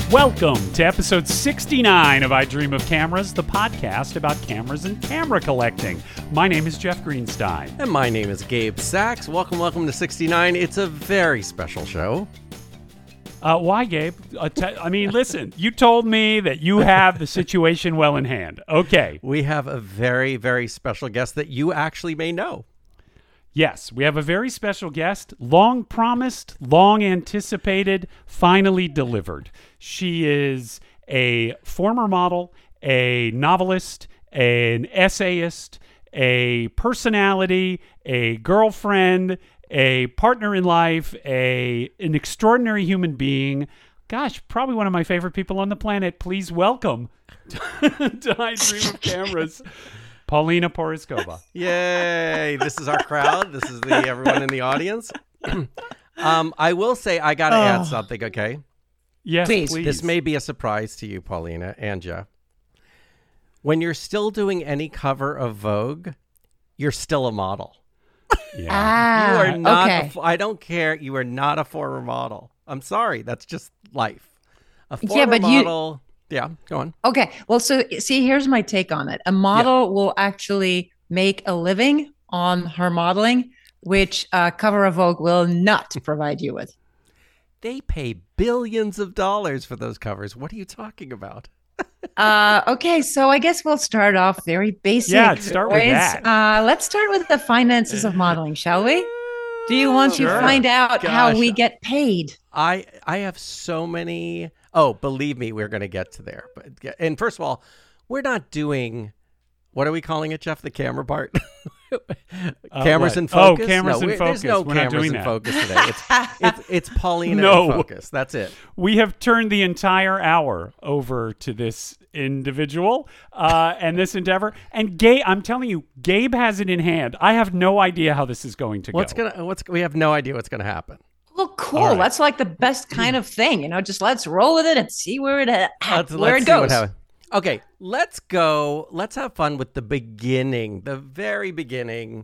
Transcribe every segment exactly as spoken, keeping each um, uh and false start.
Welcome to episode sixty-nine of I Dream of Cameras, the podcast about cameras and camera collecting. My name is Jeff Greenstein. And my name is Gabe Sachs. Welcome, welcome to sixty-nine. It's a very special show. Uh, why, Gabe? Uh, t- I mean, listen, you told me that you have the situation well in hand. Okay. We have a very, very special guest that you actually may know. Yes, we have a very special guest, long promised, long anticipated, finally delivered. She is a former model, a novelist, an essayist, a personality, a girlfriend, a partner in life, a an extraordinary human being. Gosh, probably one of my favorite people on the planet. Please welcome to I Dream of Cameras, Paulina Porizkova. Yay! This is our crowd. This is the everyone in the audience. um, I will say I got to oh. add something, okay? Yes, please. please. This may be a surprise to you, Paulina and Jeff. When you're still doing any cover of Vogue, you're still a model. Yeah. Ah, you are not. Okay. A, I don't care. You are not a former model. I'm sorry. That's just life. A former yeah, but model. You, yeah, go on. Okay. Well, so see, here's my take on it. A model yeah. will actually make a living on her modeling, which uh, Cover of Vogue will not provide you with. They pay billions of dollars for those covers. What are you talking about? uh, okay, so I guess we'll start off very basic. Yeah, start with that. Uh, let's start with the finances of modeling, shall we? Do you want sure. to find out Gosh. how we get paid? I I have so many. Oh, believe me, we're going to get to there. But and first of all, we're not doing. What are we calling it, Jeff? The camera part. Cameras uh, in focus. Oh, cameras no, in focus. There's no we're cameras not doing in that. focus today. It's it's, it's Paulina no. in focus. That's it. We have turned the entire hour over to this individual uh, and this endeavor. And Gabe, I'm telling you, Gabe has it in hand. I have no idea how this is going to what's go. What's gonna? What's we have no idea what's gonna happen. Well, cool. Right. That's like the best kind of thing, you know. Just let's roll with it and see where it uh, let's, where let's it goes. What okay, let's go. Let's have fun with the beginning, the very beginning.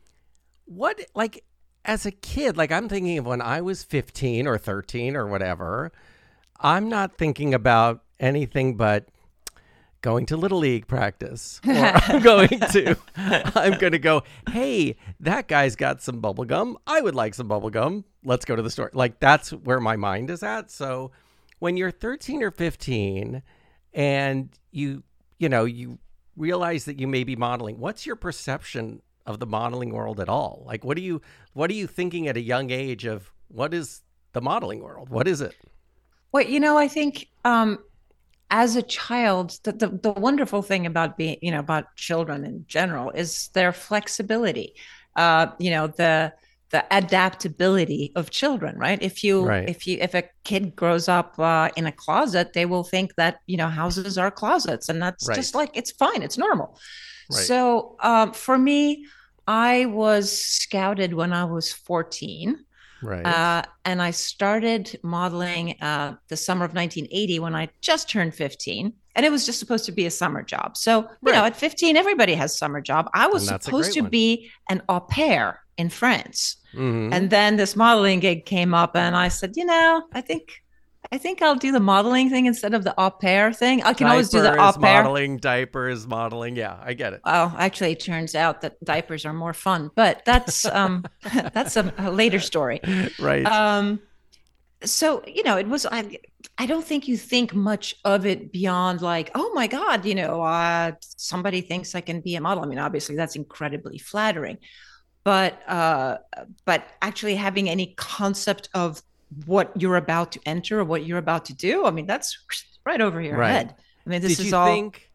What, like, as a kid, like, I'm thinking of when I was fifteen or thirteen or whatever. I'm not thinking about anything but going to Little League practice. Or I'm going to, I'm going to go, hey, that guy's got some bubble gum. I would like some bubble gum. Let's go to the store. Like, that's where my mind is at. So when you're thirteen or fifteen and you, you know, you realize that you may be modeling, what's your perception of the modeling world at all? Like, what are you, what are you thinking at a young age of what is the modeling world? What is it? Well, you know, I think um, as a child, the, the the wonderful thing about being, you know, about children in general is their flexibility. Uh, you know, the the adaptability of children, right? If you right. if you if a kid grows up uh, in a closet, they will think that, you know, houses are closets, and that's right. just like, it's fine, it's normal. Right. So um, for me, I was scouted when I was fourteen. Right. Uh, and I started modeling uh, the summer of nineteen eighty when I just turned fifteen. And it was just supposed to be a summer job. So, you right. know, at fifteen, everybody has a summer job. I was supposed to one. be an au pair in France. Mm-hmm. And then this modeling gig came up and I said, you know, I think I think I'll do the modeling thing instead of the au pair thing. I can diapers, always do the au pair. Modeling, diapers, modeling. Yeah, I get it. Well, actually, it turns out that diapers are more fun, but that's um, that's a, a later story. Right. Um, so, you know, it was, I, I don't think you think much of it beyond like, oh my God, you know, uh, somebody thinks I can be a model. I mean, obviously that's incredibly flattering, but, uh, but actually having any concept of what you're about to enter or what you're about to do, I mean, that's right over your right. head. I mean, this did is you all. Think,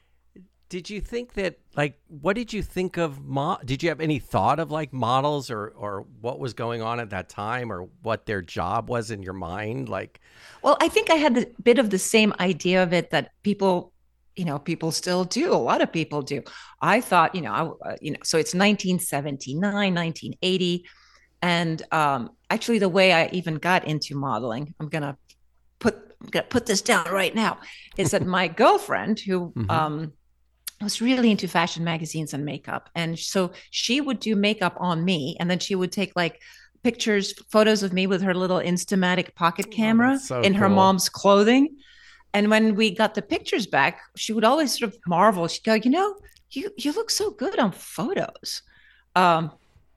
did you think that, like, what did you think of, mo- did you have any thought of like models or, or what was going on at that time or what their job was in your mind? Like, well, I think I had a bit of the same idea of it that people, you know, people still do. A lot of people do. I thought, you know, I, uh, you know, so it's nineteen seventy-nine, nineteen eighty. And um, actually the way I even got into modeling, I'm going to put, I'm going to put this down right now, is that my girlfriend who, mm-hmm. um, was really into fashion magazines and makeup. And so she would do makeup on me. And then she would take like pictures, photos of me with her little Instamatic pocket camera oh, so in her cool. mom's clothing. And when we got the pictures back, she would always sort of marvel. She'd go, you know, you you look so good on photos. Um,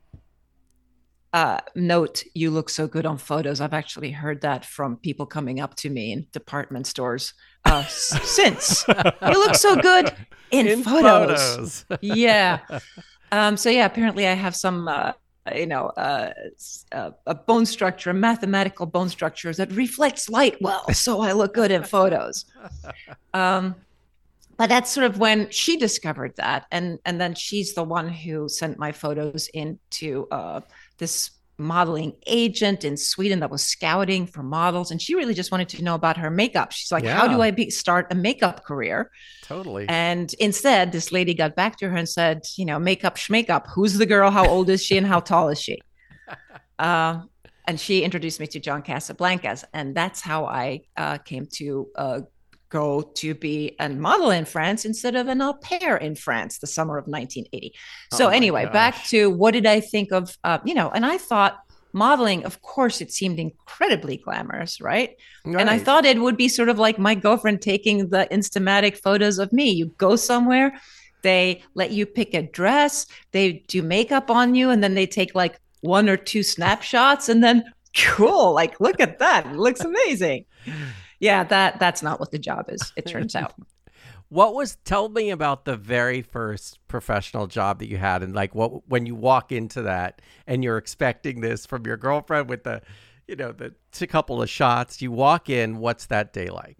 uh, note, you look so good on photos. I've actually heard that from people coming up to me in department stores uh, since. You look so good in, In photos. photos. Yeah. Um, so yeah, apparently I have some, uh, you know, uh, uh, a bone structure, a mathematical bone structure that reflects light well. So I look good in photos. Um, but that's sort of when she discovered that, and and then she's the one who sent my photos into uh, this modeling agent in Sweden that was scouting for models, and she really just wanted to know about her makeup. She's like, Yeah. how do I be, start a makeup career? Totally. And instead, this lady got back to her and said, you know, makeup schmakeup. Who's the girl? How old is she? And how tall is she? Uh, and she introduced me to John Casablancas. And that's how I uh, came to uh, go to be a model in France instead of an au pair in France the summer of nineteen eighty. So Oh my anyway, back gosh. to what did I think of, uh, you know, and I thought modeling, of course, it seemed incredibly glamorous, right? And I Right. thought it would be sort of like my girlfriend taking the Instamatic photos of me. You go somewhere, they let you pick a dress, they do makeup on you, and then they take like one or two snapshots, and then cool, like look at that, it looks amazing. Yeah, that that's not what the job is, it turns out. What was, tell me about the very first professional job that you had, and like what, when you walk into that and you're expecting this from your girlfriend with the, you know, the t- couple of shots, you walk in, what's that day like?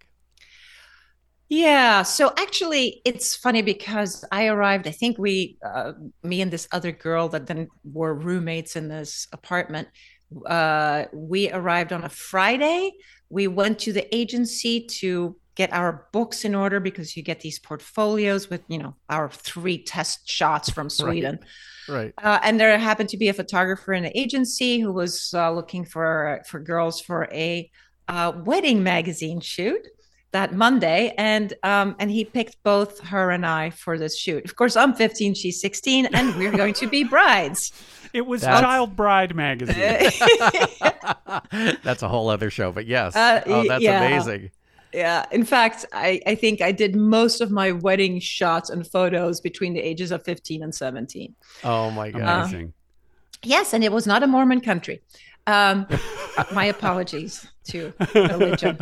Yeah, so actually, it's funny because I arrived. I think we, uh, me and this other girl that then were roommates in this apartment. Uh, we arrived on a Friday. We went to the agency to get our books in order because you get these portfolios with, you know, our three test shots from Sweden. Right. Uh, and there happened to be a photographer in the agency who was uh, looking for for girls for a uh, wedding magazine shoot that Monday, and um, and he picked both her and I for this shoot. Of course, I'm fifteen, she's sixteen, and we're going to be brides. It was That's- Child Bride magazine. That's a whole other show, but yes. Uh, oh, that's yeah. amazing. Yeah. In fact, I, I think I did most of my wedding shots and photos between the ages of fifteen and seventeen. Oh my God. Amazing. Yes, and it was not a Mormon country. Um, my apologies to religion.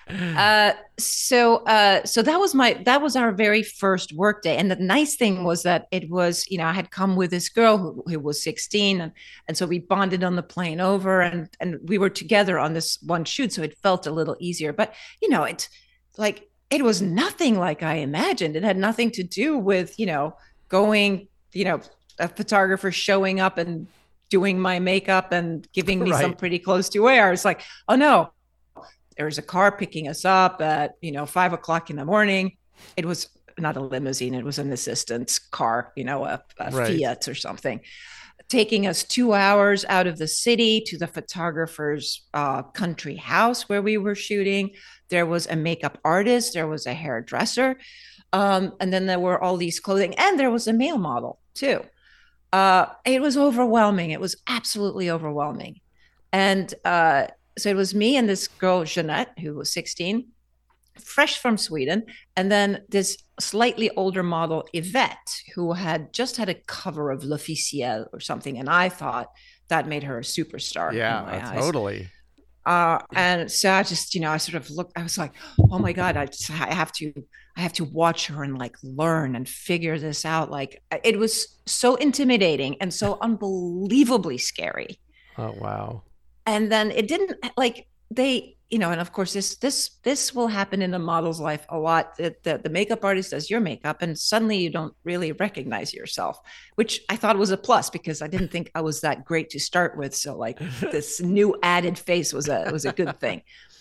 Uh, so, uh, so that was my, that was our very first work day. And the nice thing was that it was, you know, I had come with this girl who, who was sixteen, and, and so we bonded on the plane over, and, and we were together on this one shoot. So it felt a little easier, but you know, it's like, it was nothing like I imagined. It had nothing to do with, you know, going, you know, a photographer showing up and doing my makeup and giving me some Right. pretty clothes to wear. It's like, oh no, there was a car picking us up at, you know, five o'clock in the morning. It was not a limousine. It was an assistant's car, you know, a, a Right. Fiat or something, taking us two hours out of the city to the photographer's uh, country house where we were shooting. There was a makeup artist. There was a hairdresser. Um, and then there were all these clothing, and there was a male model too. Uh, it was overwhelming. It was absolutely overwhelming. And, uh, so it was me and this girl, Jeanette, who was sixteen, fresh from Sweden. And then this slightly older model, Yvette, who had just had a cover of L'Officiel or something. And I thought that made her a superstar. in Yeah, my uh, eyes. totally. Uh, and so I just, you know, I sort of looked, I was like, oh my God, I just, I have to, I have to watch her and like learn and figure this out. Like it was so intimidating and so unbelievably scary. Oh, wow. And then it didn't like they, you know, and of course this this this will happen in a model's life a lot. The, the, the makeup artist does your makeup and suddenly you don't really recognize yourself, which I thought was a plus because I didn't think I was that great to start with. So like this new added face was a was a good thing.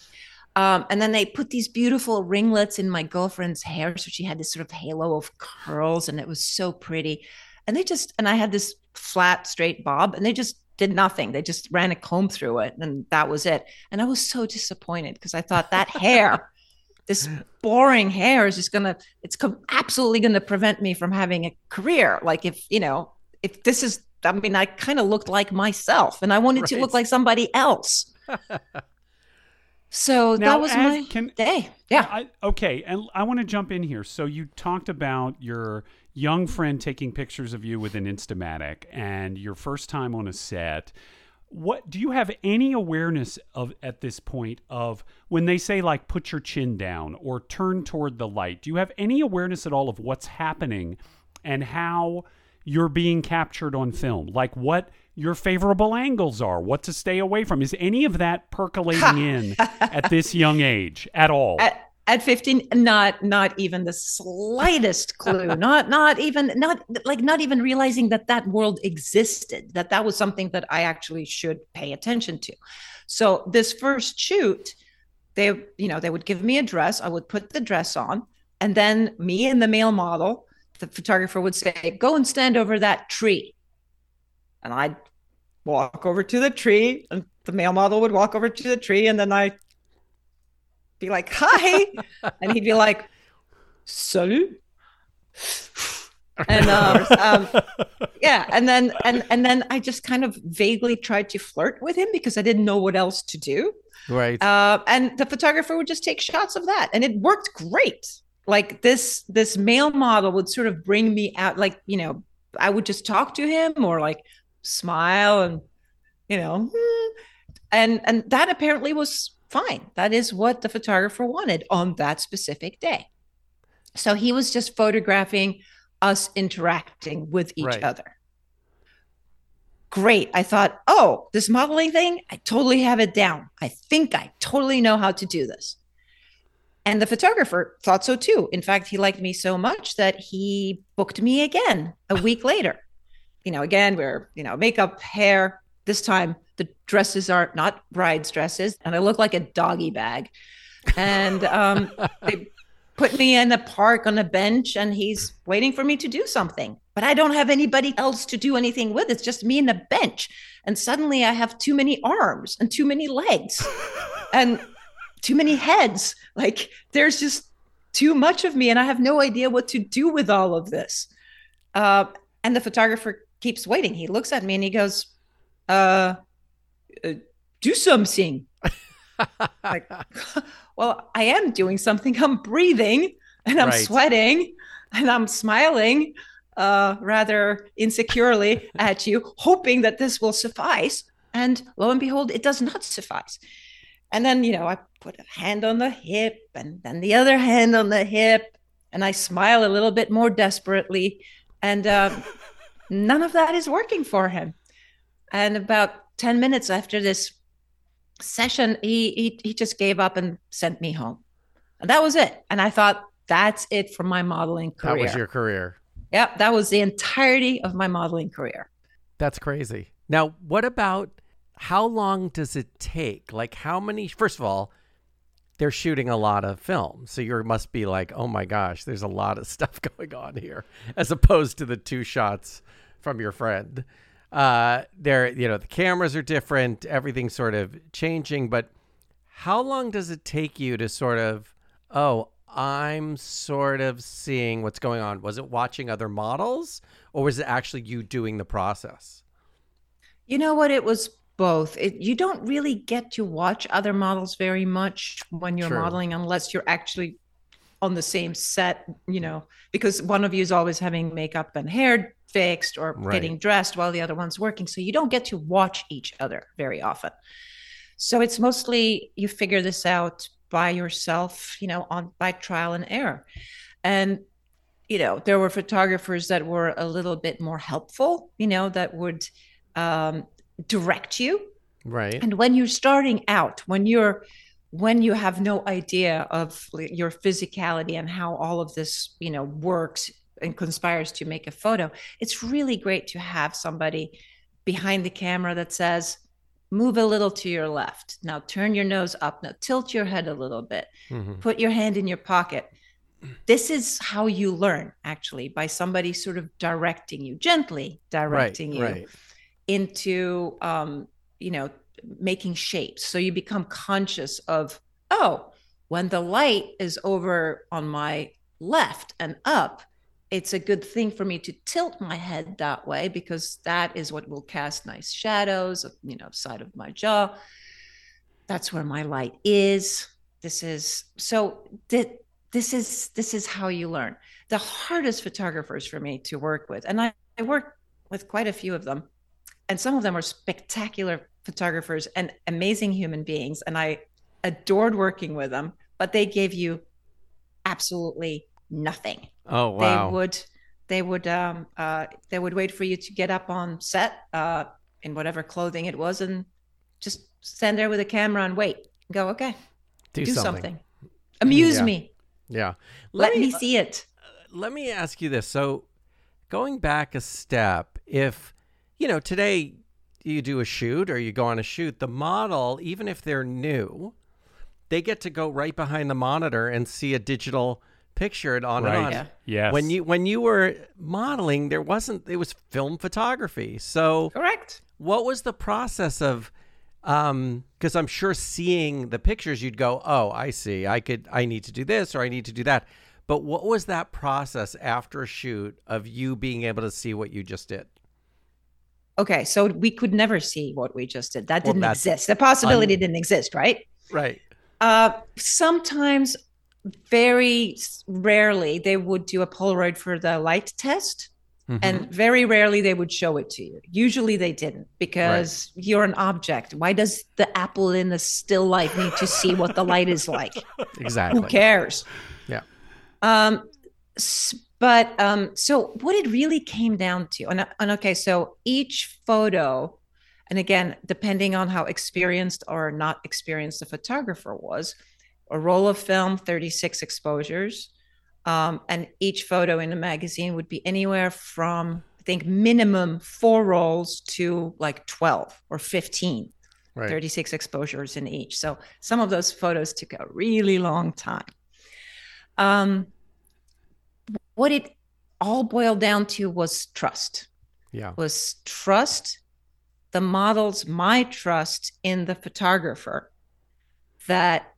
Um, and then they put these beautiful ringlets in my girlfriend's hair, so she had this sort of halo of curls, and it was so pretty. And they just and I had this flat, straight bob, and they just did nothing. They just ran a comb through it, and that was it. And I was so disappointed because I thought that hair, this boring hair, is just gonna, it's com- absolutely gonna prevent me from having a career. Like if, you know, if this is, I mean, I kind of looked like myself, and I wanted to Right. look like somebody else. So Now, that was as- my can- day. Yeah. I, okay, and I want to jump in here. So you talked about your young friend taking pictures of you with an Instamatic and your first time on a set. What do you have any awareness of at this point of when they say like put your chin down or turn toward the light? Do you have any awareness at all of what's happening and how you're being captured on film? Like what your favorable angles are, what to stay away from? Is any of that percolating in at this young age at all? At, at fifteen, not not even the slightest clue. not not even not like not even realizing that that world existed. That that was something that I actually should pay attention to. So this first shoot, they you know they would give me a dress. I would put the dress on, and then me and the male model, the photographer would say, "Go and stand over that tree." And I'd walk over to the tree, and the male model would walk over to the tree, and then I'd be like, "Hi," and he'd be like, "Salut," and um, um, yeah, and then and and then I just kind of vaguely tried to flirt with him because I didn't know what else to do. Right. Uh, and the photographer would just take shots of that, and it worked great. Like this this male model would sort of bring me out, like you know, I would just talk to him or like smile and you know and and that apparently was fine. That is what the photographer wanted on that specific day. So he was just photographing us interacting with each Right. other. Great. I thought, oh, this modeling thing, I totally have it down. I think I totally know how to do this. And the photographer thought so too. In fact, he liked me so much that he booked me again a week later. You know, again, we're, you know, makeup, hair. This time the dresses are not bride's dresses, and I look like a doggy bag. And um, they put me in a park on a bench, and he's waiting for me to do something. But I don't have anybody else to do anything with. It's just me and the bench. And suddenly I have too many arms and too many legs and too many heads. Like there's just too much of me, and I have no idea what to do with all of this. Uh, and the photographer keeps waiting. He looks at me and he goes, uh, uh do something. Like, well, I am doing something. I'm breathing and I'm Right. sweating and I'm smiling uh, rather insecurely at you, hoping that this will suffice. And lo and behold, it does not suffice. And then, you know, I put a hand on the hip and then the other hand on the hip, and I smile a little bit more desperately. And um, none of that is working for him. And about ten minutes after this session, he, he he just gave up and sent me home. And that was it. And I thought, that's it for my modeling career. That was your career. Yep, that was the entirety of my modeling career. That's crazy. Now, what about how long does it take? Like how many, first of all, they're shooting a lot of film. So you must be like, oh my gosh, there's a lot of stuff going on here, as opposed to the two shots from your friend. Uh, there, you know, the cameras are different, everything's sort of changing, but how long does it take you to sort of, oh, I'm sort of seeing what's going on? Was it watching other models, or was it actually you doing the process? You know what? It was both. It, you don't really get to watch other models very much when you're True. modeling, unless you're actually on the same set, you know, because one of you is always having makeup and hair fixed or Right. getting dressed while the other one's working. So you don't get to watch each other very often. So it's mostly you figure this out by yourself, you know, on by trial and error. And, you know, there were photographers that were a little bit more helpful, you know, that would um, direct you. Right. And when you're starting out, when you're when you have no idea of your physicality and how all of this, you know, works and conspires to make a photo, it's really great to have somebody behind the camera that says, move a little to your left. Now turn your nose up. Now tilt your head a little bit. Mm-hmm. Put your hand in your pocket. This is how you learn, actually, by somebody sort of directing you, gently directing Right, you right. into, um, you know, making shapes. So you become conscious of, oh, when the light is over on my left and up, it's a good thing for me to tilt my head that way, because that is what will cast nice shadows, you know, side of my jaw. That's where my light is. This is so th- this is this is how you learn. The hardest photographers for me to work with, and I, I work with quite a few of them, and some of them are spectacular photographers and amazing human beings, and I adored working with them, but they gave you absolutely nothing. Oh, They wow. would they would um uh they would wait for you to get up on set uh in whatever clothing it was and just stand there with a camera and wait. Go, okay, Do do something. something. Amuse Yeah. me. Yeah. Let me see it. let me ask you this. So, going back a step, if, you know, today you do a shoot or you go on a shoot, the model, even if they're new, they get to go right behind the monitor and see a digital picture and on Right. and on. Yeah. Yes. When you when you were modeling, there wasn't it was film photography. So, Correct. what was the process of um because I'm sure seeing the pictures you'd go, "Oh, I see. I could I need to do this or I need to do that." But what was that process after a shoot of you being able to see what you just did? Okay, so we could never see what we just did. That Well, didn't that's exist. The possibility un- didn't exist, right? Right. Uh, sometimes, very rarely, they would do a Polaroid for the light test, Mhm. and very rarely they would show it to you. Usually they didn't because you're an object. Why does the apple in the still life need to see what the light is like? Exactly. Who cares? Yeah. Um, s- but um, so what it really came down to, and, and okay, so each photo, and again, depending on how experienced or not experienced the photographer was, a roll of film, thirty-six exposures, um, and each photo in a magazine would be anywhere from, I think, minimum four rolls to like twelve or fifteen, Right. thirty-six exposures in each. So some of those photos took a really long time. Um, what it all boiled down to was trust. Yeah. Was trust the models, my trust in the photographer, that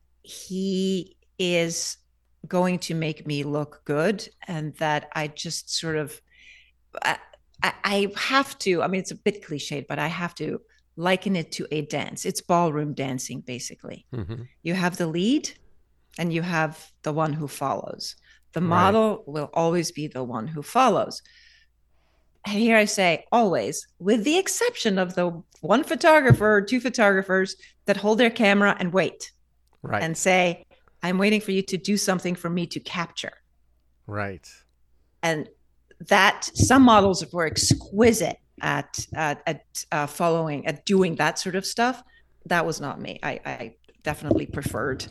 he is going to make me look good, and that I just sort of I, I have to, I mean, it's a bit cliched, but I have to liken it to a dance. It's ballroom dancing, basically. Mm-hmm. You have the lead and you have the one who follows. The Right. model will always be the one who follows. And here I say always, with the exception of the one photographer or two photographers that hold their camera and wait Right. and say, I'm waiting for you to do something for me to capture. Right. And that some models were exquisite at at, at uh, following, at doing that sort of stuff. That was not me. I, I definitely preferred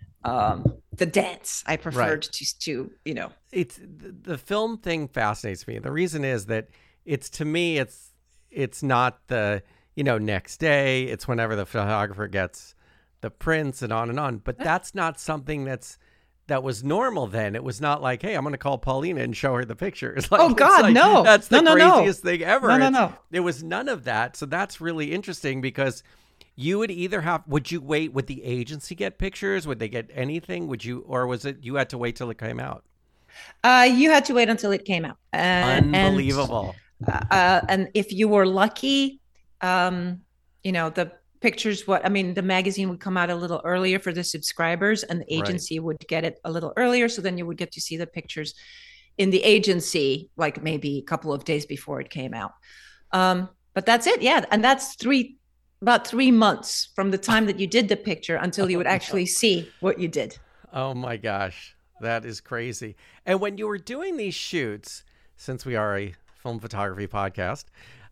um, the dance. I preferred to, to, you know, It's the the film thing fascinates me. The reason is that it's to me it's it's not the, you know, next day, it's whenever the photographer gets the prints and on and on, but that's not something that's that was normal then. It was not like, hey, I'm going to call Paulina and show her the pictures. Like, Oh, it's God, like, no. That's the No, no, no. craziest thing ever. No, no, It's- no. There was none of that. So that's really interesting because you would either have, would you wait, would the agency get pictures? Would they get anything? Would you, or was it, you had to wait till it came out? uh, you had to wait until it came out. Uh, and- Unbelievable. uh, and if you were lucky, um, you know, the pictures, what I mean, the magazine would come out a little earlier for the subscribers, and the Right. agency would get it a little earlier. So then you would get to see the pictures in the agency, like maybe a couple of days before it came out. Um, but that's it. Yeah. And that's three, about three months from the time that you did the picture until you would actually see what you did. Oh my gosh, that is crazy. And when you were doing these shoots, since we are a film photography podcast,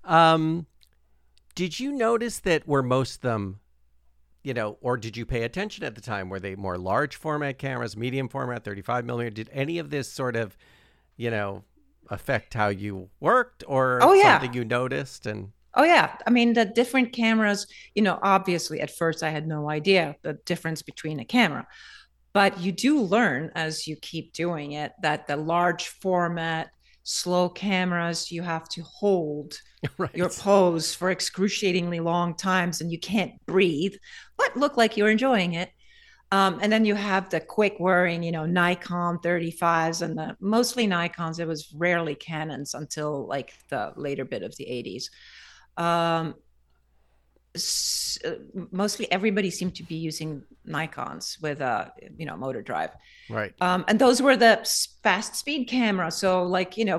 um, did you notice that were most of them, you know, or did you pay attention at the time? Were they more large format cameras, medium format, thirty-five millimeter? Did any of this sort of, you know, affect how you worked or Oh, yeah. something you noticed? And Oh yeah, I mean the different cameras, you know, obviously at first I had no idea the difference between a camera. But you do learn as you keep doing it that the large format, slow cameras, you have to hold right. your pose for excruciatingly long times and you can't breathe, but look like you're enjoying it. Um, and then you have the quick whirring, you know, Nikon thirty-fives and the mostly Nikons. It was rarely Canons until like the later bit of the eighties. Um, s- uh, mostly everybody seemed to be using Nikons with a, you know, motor drive. Right. Um, and those were the fast speed camera. So like, you know,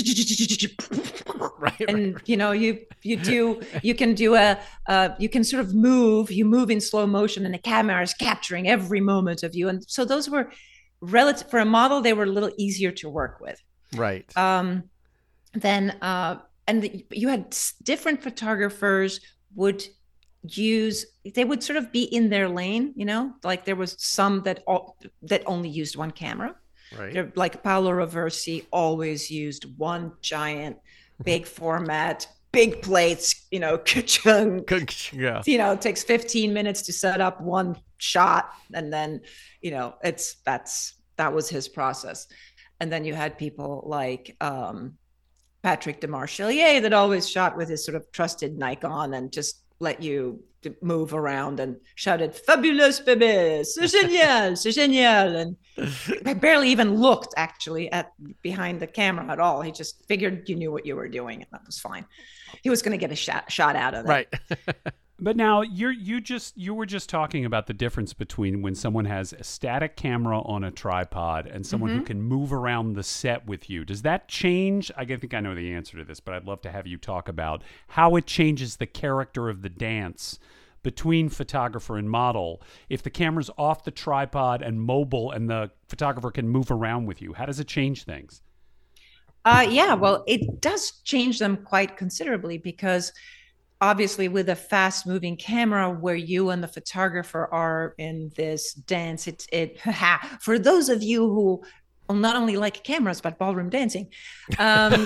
Right. and right. you know, you you do you can do a uh, you can sort of move, you move in slow motion, and the camera is capturing every moment of you. And so those were relative for a model, they were a little easier to work with. Right. Um, then uh, and the, you had different photographers would use they would sort of be in their lane, you know, like there was some that all, that only used one camera. Right. They're, like Paolo Roversi always used one giant big format, big plates, you know, ka-chung. Yeah. You know, it takes fifteen minutes to set up one shot, and then, you know, it's that's that was his process. And then you had people like um Patrick Demarchelier that always shot with his sort of trusted Nikon and just let you move around and shouted "Fabulous, bébé, c'est génial, c'est génial," and I barely even looked actually at behind the camera at all. He just figured you knew what you were doing, and that was fine. He was going to get a shot shot out of that. Right. But now you're you just you were just talking about the difference between when someone has a static camera on a tripod and someone mm-hmm. who can move around the set with you. Does that change? I think I know the answer to this, but I'd love to have you talk about how it changes the character of the dance between photographer and model if the camera's off the tripod and mobile and the photographer can move around with you. How does it change things? Uh, yeah, well, it does change them quite considerably because obviously with a fast moving camera where you and the photographer are in this dance, it, it for those of you who not only like cameras, but ballroom dancing, um,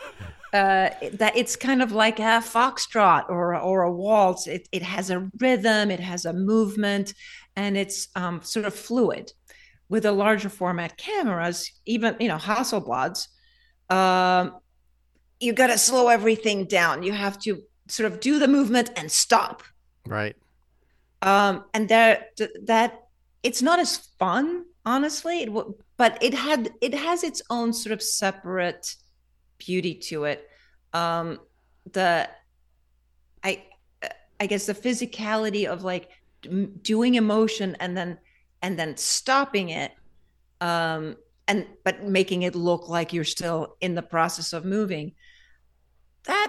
uh, that it's kind of like a foxtrot or, or a waltz. It, it has a rhythm, it has a movement, and it's um, sort of fluid. With the larger format cameras, even, you know, Hasselblads, um, you got to slow everything down. You have to sort of do the movement and stop. Right. Um, and that that it's not as fun, honestly. It w- but it had it has its own sort of separate beauty to it. Um, the I I guess the physicality of like doing emotion and then and then stopping it, um, and but making it look like you're still in the process of moving. That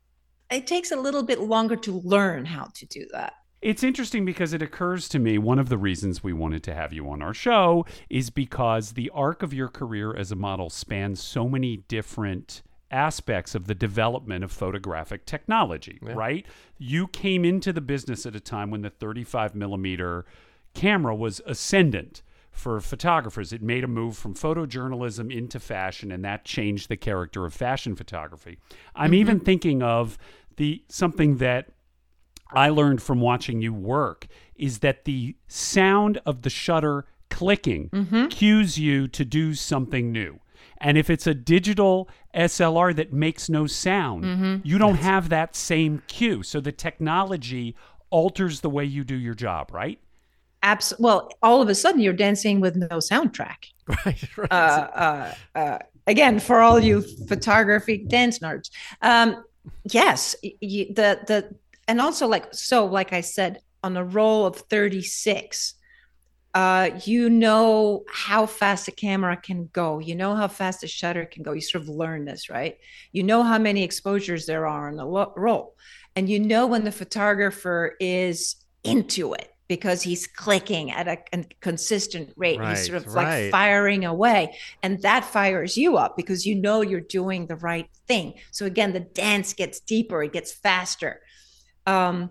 it takes a little bit longer to learn how to do that. It's interesting because it occurs to me one of the reasons we wanted to have you on our show is because the arc of your career as a model spans so many different aspects of the development of photographic technology, yeah. right? You came into the business at a time when the thirty-five millimeter camera was ascendant for photographers. It made a move from photojournalism into fashion, and that changed the character of fashion photography. I'm mm-hmm. even thinking of the something that I learned from watching you work is that the sound of the shutter clicking mm-hmm. cues you to do something new. And if it's a digital S L R that makes no sound, mm-hmm. you don't have that same cue. So the technology alters the way you do your job, right? Abs- well, all of a sudden you're dancing with no soundtrack. Right. right. Uh, uh, uh, again, for all you photography dance nerds. Um, yes, you, the the and also like so, like I said, on a roll of thirty-six, uh, you know how fast a camera can go. You know how fast a shutter can go. You sort of learn this, right? You know how many exposures there are on the lo- roll, and you know when the photographer is into it, because he's clicking at a, a consistent rate. Right, he's sort of right. like firing away. And that fires you up because you know you're doing the right thing. So again, the dance gets deeper, it gets faster. Um,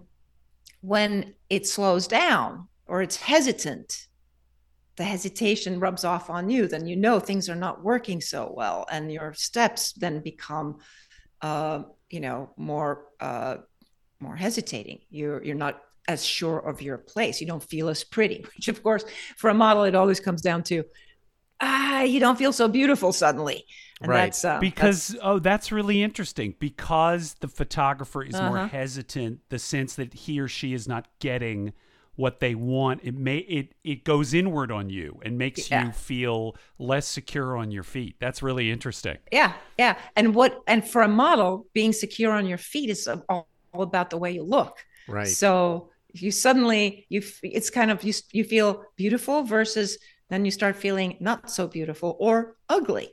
when it slows down or it's hesitant, the hesitation rubs off on you, then you know things are not working so well. And your steps then become, uh, you know, more, uh, more hesitating. You're, you're not as sure of your place. You don't feel as pretty, which of course for a model, it always comes down to, ah, you don't feel so beautiful suddenly. And right. that's, uh, because, that's, oh, that's really interesting because the photographer is uh-huh. more hesitant, the sense that he or she is not getting what they want. It may, it, it goes inward on you and makes yeah. you feel less secure on your feet. That's really interesting. Yeah. Yeah. And what, and for a model, being secure on your feet is all, all about the way you look. Right. So you suddenly you it's kind of you you feel beautiful versus then you start feeling not so beautiful or ugly,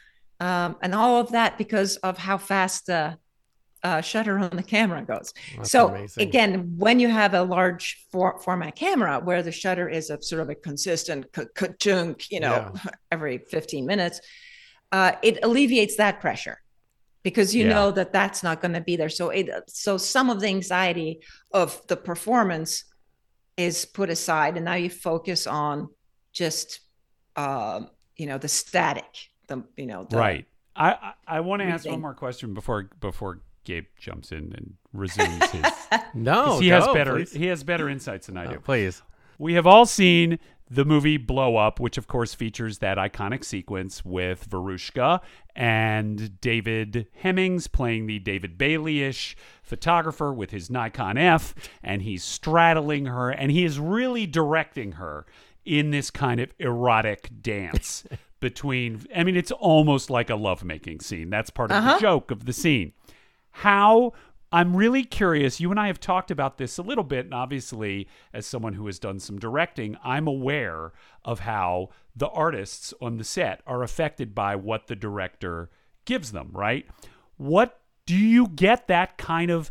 um, and all of that because of how fast the uh, shutter on the camera goes. That's so amazing. Again, when you have a large for, format camera where the shutter is a sort of a consistent ka-chunk, you know, yeah. every fifteen minutes, uh, it alleviates that pressure because you yeah. know that that's not going to be there. So it so some of the anxiety of the performance is put aside, and now you focus on just uh, you know the static, the you know the right. I I, I want to ask one more question before before. Gabe jumps in and resumes his. no, he go, has better. Please. He has better insights than I do. Oh, please. We have all seen the movie Blow Up, which of course features that iconic sequence with Verushka and David Hemmings playing the David Bailey-ish photographer with his Nikon F, and he's straddling her, and he is really directing her in this kind of erotic dance between. I mean, it's almost like a lovemaking scene. That's part of uh-huh. the joke of the scene. How I'm really curious, you and I have talked about this a little bit, and obviously as someone who has done some directing, I'm aware of how the artists on the set are affected by what the director gives them, right? What do you get that kind of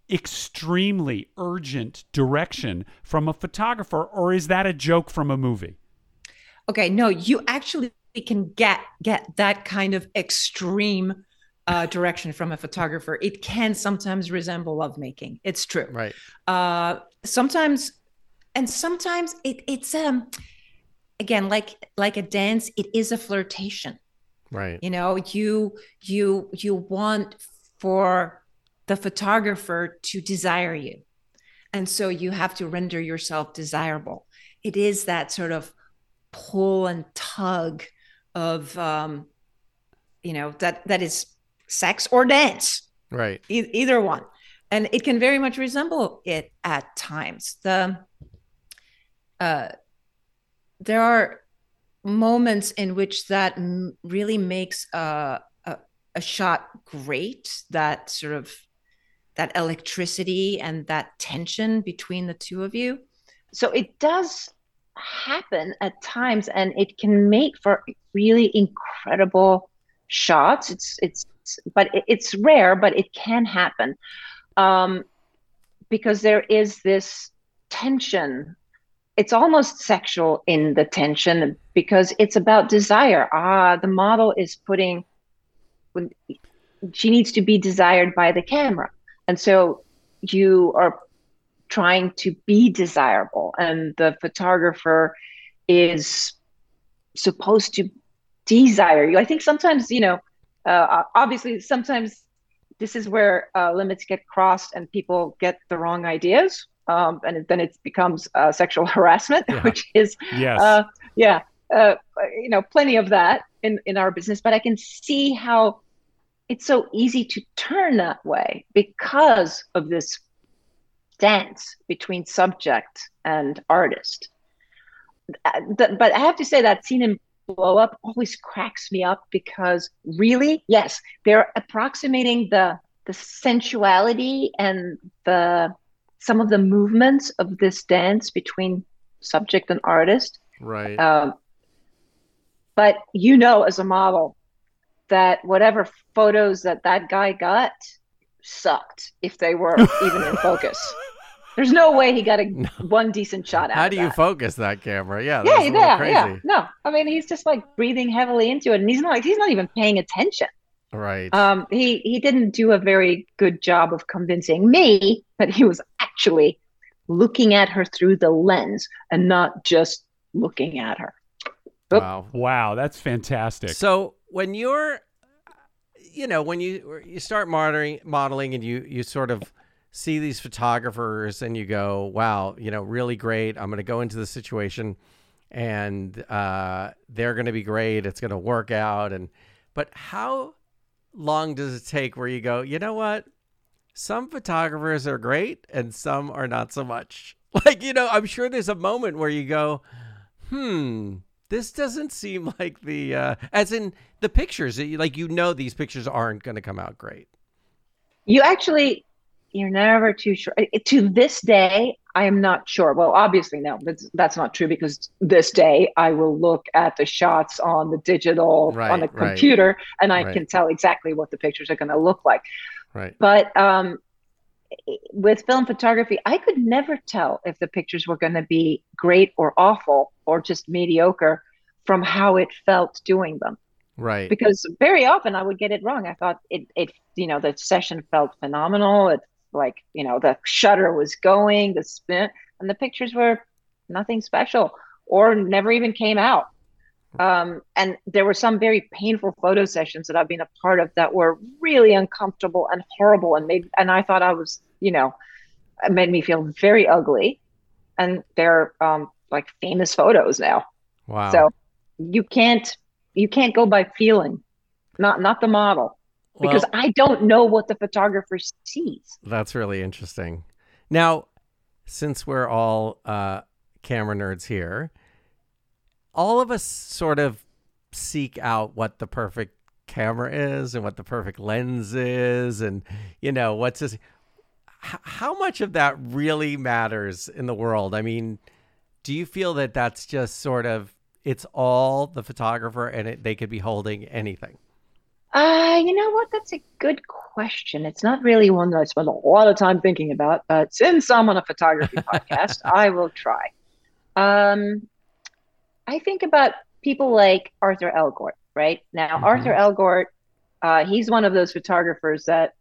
extremely urgent direction from a photographer, or is that a joke from a movie? Okay, no, you actually can get get that kind of extreme Uh, direction from a photographer. It can sometimes resemble lovemaking. It's true. Right. Uh, sometimes, and sometimes it, it's um, again like like a dance. It is a flirtation. Right. You know, you you you want for the photographer to desire you, and so you have to render yourself desirable. It is that sort of pull and tug of um, you know that that is. Sex or dance, right? E- either one, and it can very much resemble it at times. The uh, there are moments in which that m- really makes a, a a shot great. That sort of that electricity and that tension between the two of you. So it does happen at times, and it can make for really incredible shots. It's it's but it's rare, but it can happen um, because there is this tension. It's almost sexual in the tension because it's about desire. Ah, the model is putting, she needs to be desired by the camera. And so you are trying to be desirable, and the photographer is supposed to desire you. I think sometimes, you know, Uh, obviously, sometimes this is where uh, limits get crossed and people get the wrong ideas, um, and then it becomes uh, sexual harassment, yeah. which is, yes. uh, yeah, uh, you know, plenty of that in, in our business. But I can see how it's so easy to turn that way because of this dance between subject and artist. But I have to say that scene in Blow Up always cracks me up because really, yes, they're approximating the the sensuality and the some of the movements of this dance between subject and artist. Right. Um, but you know, as a model, that whatever photos that that guy got sucked if they were even in focus. There's no way he got a no. one decent shot out How of do you that. focus that camera? Yeah, yeah, yeah, crazy. yeah. No, I mean he's just like breathing heavily into it, and he's not like he's not even paying attention. Right. Um, he he didn't do a very good job of convincing me that he was actually looking at her through the lens and not just looking at her. Oop. Wow, wow, that's fantastic. So when you're, you know, when you you start modeling, modeling, and you you sort of see these photographers and you go, wow, you know, really great. I'm going to go into the situation and uh, they're going to be great. It's going to work out. And, but how long does it take where you go, you know what? Some photographers are great and some are not so much. Like, you know, I'm sure there's a moment where you go, hmm, this doesn't seem like the, uh, as in the pictures, like, you know, these pictures aren't going to come out great. You actually, you're never too sure. I- To this day, I am not sure. Well, obviously, no, that's that's not true because this day I will look at the shots on the digital on Right, the right, computer and I right, can tell exactly what the pictures are going to look like. right. But um, with film photography, I could never tell if the pictures were going to be great or awful or just mediocre from how it felt doing them. Right. Because very often I would get it wrong. I thought it, it, you know, the session felt phenomenal. It like, you know, the shutter was going, the spin, and the pictures were nothing special or never even came out. Um, and there were some very painful photo sessions that I've been a part of that were really uncomfortable and horrible, and made, and I thought I was, you know, it made me feel very ugly. And they're um, like famous photos now. Wow. So you can't you can't go by feeling, not not the model, because Well, I don't know what the photographer sees. that's really interesting. Now, since we're all uh, camera nerds here, all of us sort of seek out what the perfect camera is and what the perfect lens is, and you know what's this. H- how much of that really matters in the world? I mean, do you feel that that's just sort of it's all the photographer and it, they could be holding anything? Uh, you know what? That's a good question. It's not really one that I spend a lot of time thinking about, but since I'm on a photography podcast, I will try. Um, I think about people like Arthur Elgort, right? Now, Hmm. Arthur Elgort, uh, he's one of those photographers that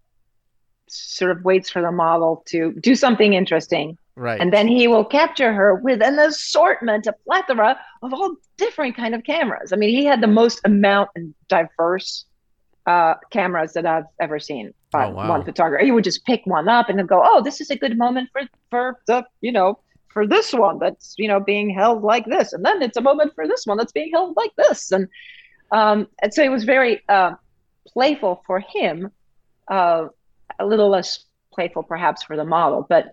sort of waits for the model to do something interesting. And Right. then he will capture her with an assortment, a plethora of all different kind of cameras. I mean, he had the most amount and diverse uh, cameras that I've ever seen by Oh one wow. photographer. He would just pick one up and then go, "Oh, this is a good moment for for the you know for this one that's you know being held like this, and then it's a moment for this one that's being held like this." And um, and so it was very uh, playful for him, uh, a little less playful perhaps for the model, but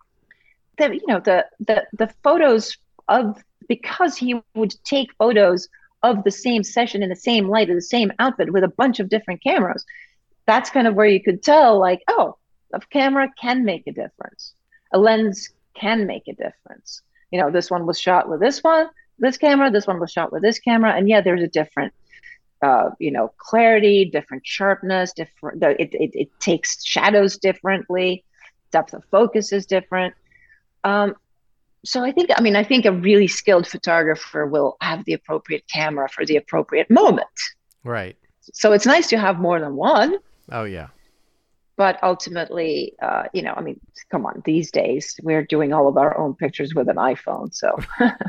the you know the the the photos of because he would take photos of the same session in the same light or the same outfit with a bunch of different cameras. That's kind of where you could tell, like, oh, a camera can make a difference. A lens can make a difference. You know, this one was shot with this one, this camera, this one was shot with this camera. And yeah, there's a different, uh, you know, clarity, different sharpness, different, it, it, it takes shadows differently, depth of focus is different. Um, so I think, I mean, I think a really skilled photographer will have the appropriate camera for the appropriate moment. Right. So it's nice to have more than one, Oh yeah. but ultimately, uh, you know, I mean, come on, these days we're doing all of our own pictures with an iPhone. So,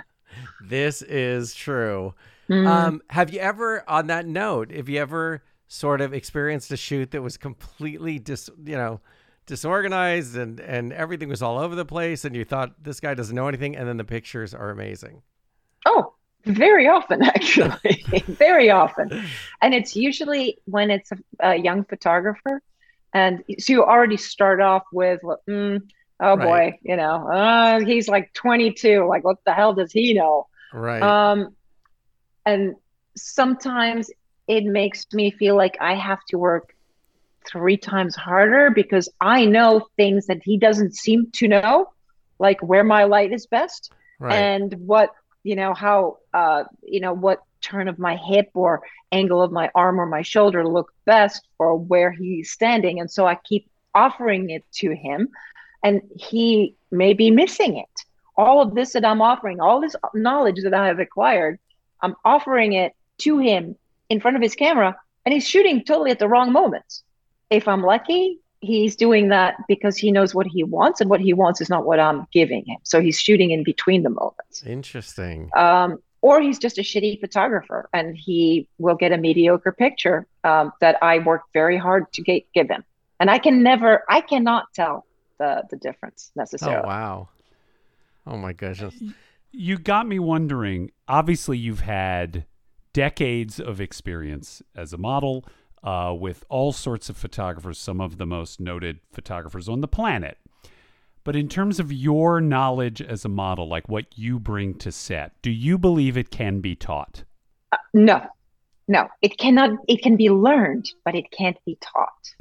This is true. mm, Um, have you ever, on that note, have you ever sort of experienced a shoot that was completely dis, you know, disorganized and and everything was all over the place, and you thought this guy doesn't know anything, and then the pictures are amazing? oh, very often, actually, very often. And it's usually when it's a, a young photographer. And so you already start off with, well, mm, oh Right. boy, you know, uh, he's like twenty-two. Like, what the hell does he know? Right. Um, and sometimes it makes me feel like I have to work three times harder because I know things that he doesn't seem to know, like where my light is best Right. and what, you know, how, uh, you know, what turn of my hip or angle of my arm or my shoulder look best for where he's standing. And so I keep offering it to him and he may be missing it. All of this that I'm offering, all this knowledge that I have acquired, I'm offering it to him in front of his camera and he's shooting totally at the wrong moments. If I'm lucky, he's doing that because he knows what he wants, and what he wants is not what I'm giving him. So he's shooting in between the moments. Interesting. Um, or he's just a shitty photographer and he will get a mediocre picture um, that I worked very hard to get, give him. And I can never, I cannot tell the, the difference Oh necessarily. wow. Oh my goodness. You got me wondering. Obviously, you've had decades of experience as a model uh, with all sorts of photographers, some of the most noted photographers on the planet. But in terms of your knowledge as a model, like what you bring to set, do you believe it can be taught? No, no, it cannot, it can be learned, but it can't be taught.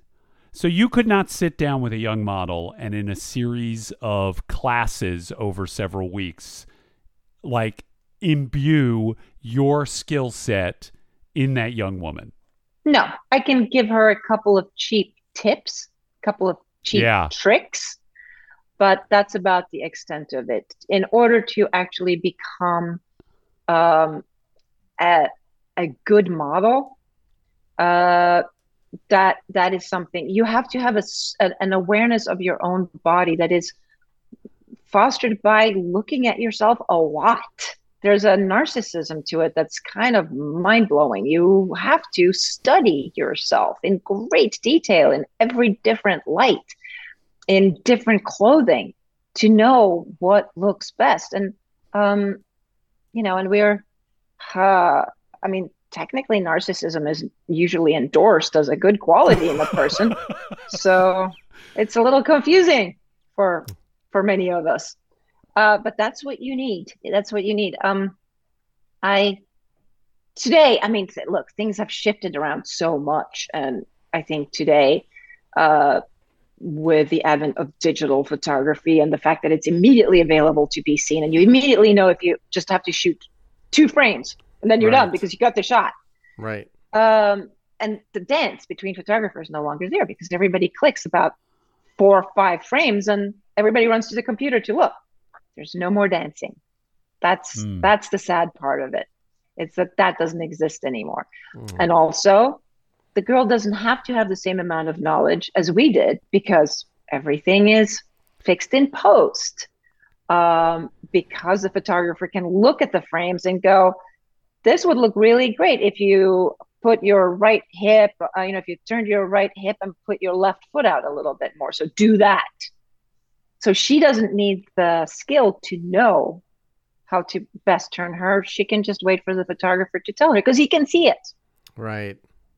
So you could not sit down with a young model and in a series of classes over several weeks, like imbue your skill set in that young woman. No, I can give her a couple of cheap tips, a couple of cheap Yeah. tricks, but that's about the extent of it. In order to actually become um, a, a good model, uh, that that is something you have to have a, an awareness of your own body that is fostered by looking at yourself a lot. There's a narcissism to it that's kind of mind-blowing. You have to study yourself in great detail in every different light, in different clothing, to know what looks best. And um you know and we're uh I mean, technically narcissism is usually endorsed as a good quality in the person. So it's a little confusing for for many of us. Uh, but that's what you need. That's what you need. Um, I today, I mean, look, things have shifted around so much, and I think today, uh, with the advent of digital photography and the fact that it's immediately available to be seen, and you immediately know if you just have to shoot two frames and then you're Right. done because you got the shot. Right. Um, and the dance between photographers is no longer there because everybody clicks about four or five frames and everybody runs to the computer to look. There's no more dancing. That's Mm. that's the sad part of it. It's that that doesn't exist anymore. Mm. And also, the girl doesn't have to have the same amount of knowledge as we did because everything is fixed in post. Um, because the photographer can look at the frames and go, this would look really great if you put your right hip, uh, you know, if you turned your right hip and put your left foot out a little bit more. So do that. So she doesn't need the skill to know how to best turn her. She can just wait for the photographer to tell her because he can see it. Right.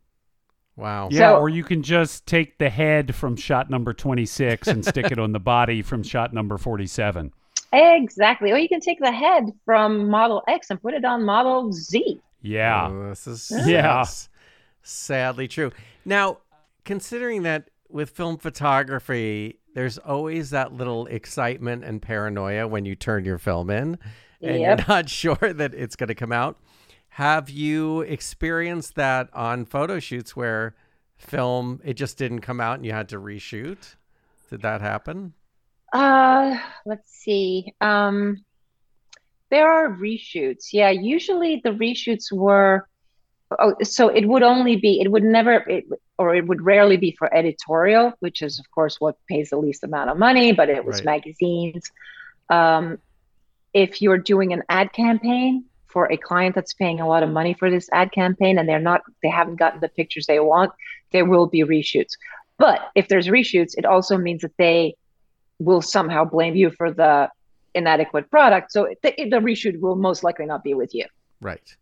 Wow. Yeah, So- or you can just take the head from shot number twenty-six and stick it on the body from shot number forty-seven. Exactly. Or you can take the head from model X and put it on model Z. Yeah. Oh, this is Yeah. sad- sadly true. Now, considering that with film photography, there's always that little excitement and paranoia when you turn your film in and Yep. you're not sure that it's going to come out. Have you experienced that on photo shoots where film, it just didn't come out and you had to reshoot? Did that happen? Uh, let's see. Um, there are reshoots. Yeah, usually the reshoots were, oh, so it would only be, it would never, it, or it would rarely be for editorial, which is of course what pays the least amount of money, but it was Right. magazines. Um, if you're doing an ad campaign for a client that's paying a lot of money for this ad campaign and they're not, they haven't gotten the pictures they want, there will be reshoots. But if there's reshoots, it also means that they will somehow blame you for the inadequate product. So the, the reshoot will most likely not be with you. Right.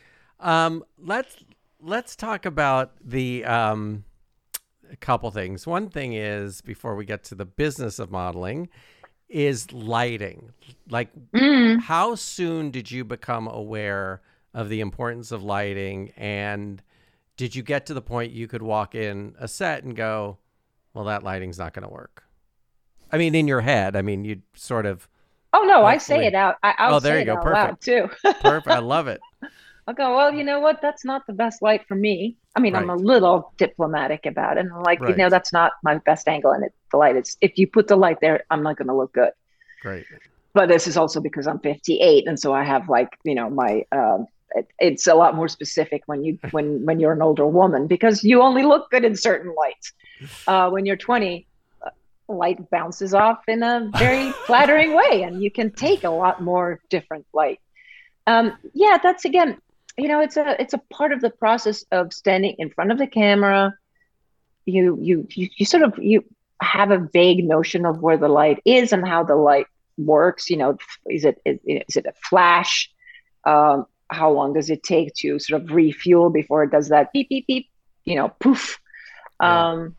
Um, let's let's talk about the um, a couple things. One thing is, before we get to the business of modeling, is lighting. Like, Mm. how soon did you become aware of the importance of lighting, and did you get to the point you could walk in a set and go, well, that lighting's not going to work? I mean, in your head. I mean, you sort of. Oh no, I Hopefully. say it out. I, I'll Oh, there say you it go. out Perfect. loud too. Perfect. I love it. I'll go, well, you know what? That's not the best light for me. I mean, I'm a Right. little diplomatic about it. And I'm like, Right. you know, that's not my best angle. And it, the light is, if you put the light there, I'm not going to look good. Great. But this is also because I'm fifty-eight. And so I have like, you know, my, um, it, it's a lot more specific when you, when, when you're an older woman, because you only look good in certain lights. Uh, when you're twenty, uh, light bounces off in a very flattering way and you can take a lot more different light. Um, yeah, that's again, you know, it's a it's a part of the process of standing in front of the camera. You you you, you sort of you have a vague notion of where the light is and how the light works. You know, is it is, is it a flash? Um, how long does it take to sort of refuel before it does that beep beep beep? You know, poof. Yeah. Um,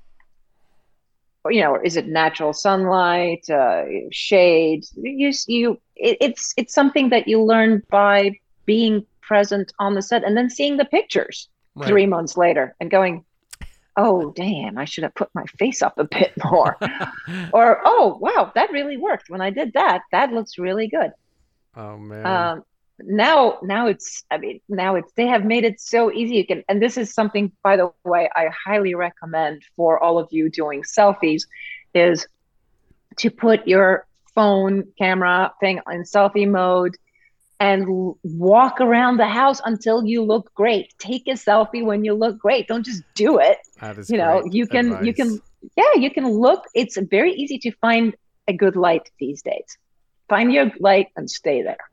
or, you know, is it natural sunlight, uh, shade? You you it, it's it's something that you learn by being present on the set and then seeing the pictures Right. three months later and going, oh, damn, I should have put my face up a bit more. Or, oh, wow, that really worked. When I did that, that looks really good. Oh man. Um, now, now it's, I mean, now it's, they have made it so easy. You can, and this is something, by the way, I highly recommend for all of you doing selfies is to put your phone camera thing in selfie mode and l- walk around the house until you look great. Take a selfie when you look great. Don't just do it. That is You know, great you can, you advice. can, yeah, you can look. It's very easy to find a good light these days. Find your light and stay there.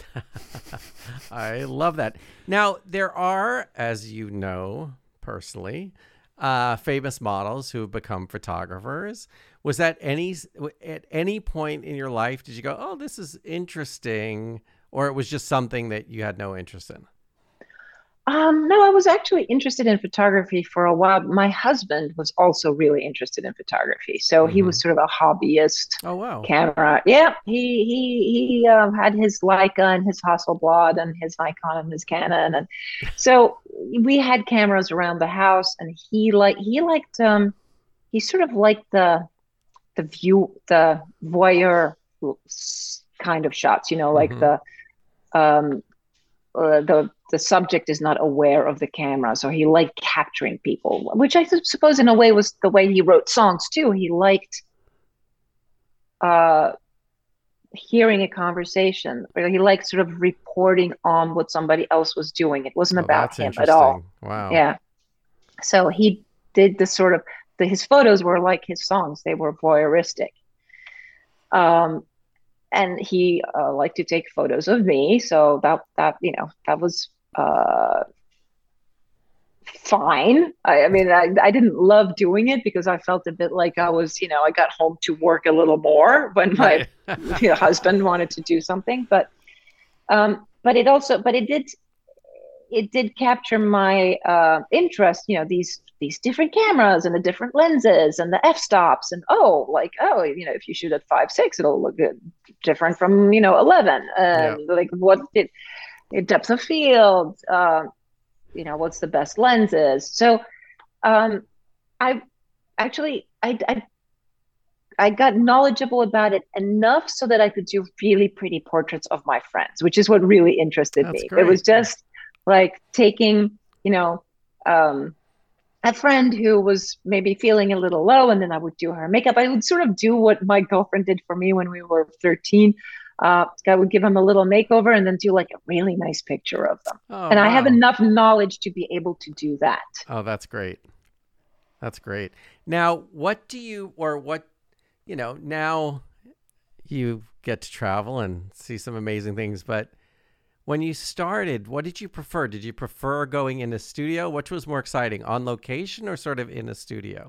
I love that. Now, there are, as you know personally, uh, famous models who have become photographers. Was that any at any point in your life did you go, "Oh, this is interesting," or it was just something that you had no interest in? Um, no, I was actually interested in photography for a while. My husband was also really interested in photography, so he Hmm. was sort of a hobbyist Oh, wow. camera. Yeah, he he he um, had his Leica and his Hasselblad and his Nikon and his Canon, and so we had cameras around the house. And he like he liked um he sort of liked the the view the voyeur kind of shots, you know, like Hmm. the um uh, the the subject is not aware of the camera, so he liked capturing people, which I suppose in a way was the way he wrote songs too. He liked uh hearing a conversation, or he liked sort of reporting on what somebody else was doing. It wasn't Oh, about that's him at all. interesting. Wow. Yeah, so he did this sort of the, his photos were like his songs. They were voyeuristic. um and he uh, liked to take photos of me, so that that you know that was uh fine. I, I mean, I, I didn't love doing it because I felt a bit like I was, you know, I got home to work a little more when my Right. you know, husband wanted to do something. But um, but it also, but it did, it did capture my uh, interest. You know, these these different cameras and the different lenses and the f stops and oh, like oh, you know, if you shoot at five six, it'll look good, different from you know eleven, Yeah. and like what did depth of field. Uh, you know, what's the best lenses. So um, I actually I, I I got knowledgeable about it enough so that I could do really pretty portraits of my friends, which is what really interested That's me. It was great. just like taking, you know, um, a friend who was maybe feeling a little low, and then I would do her makeup. I would sort of do what my girlfriend did for me when we were thirteen. Uh, I would give them a little makeover and then do like a really nice picture of them. Oh, And I have wow. enough knowledge to be able to do that. Oh, that's great. That's great. Now, what do you, or what, you know, now you get to travel and see some amazing things, but when you started, what did you prefer? Did you prefer going in a studio? Which was more exciting, on location or sort of in a studio?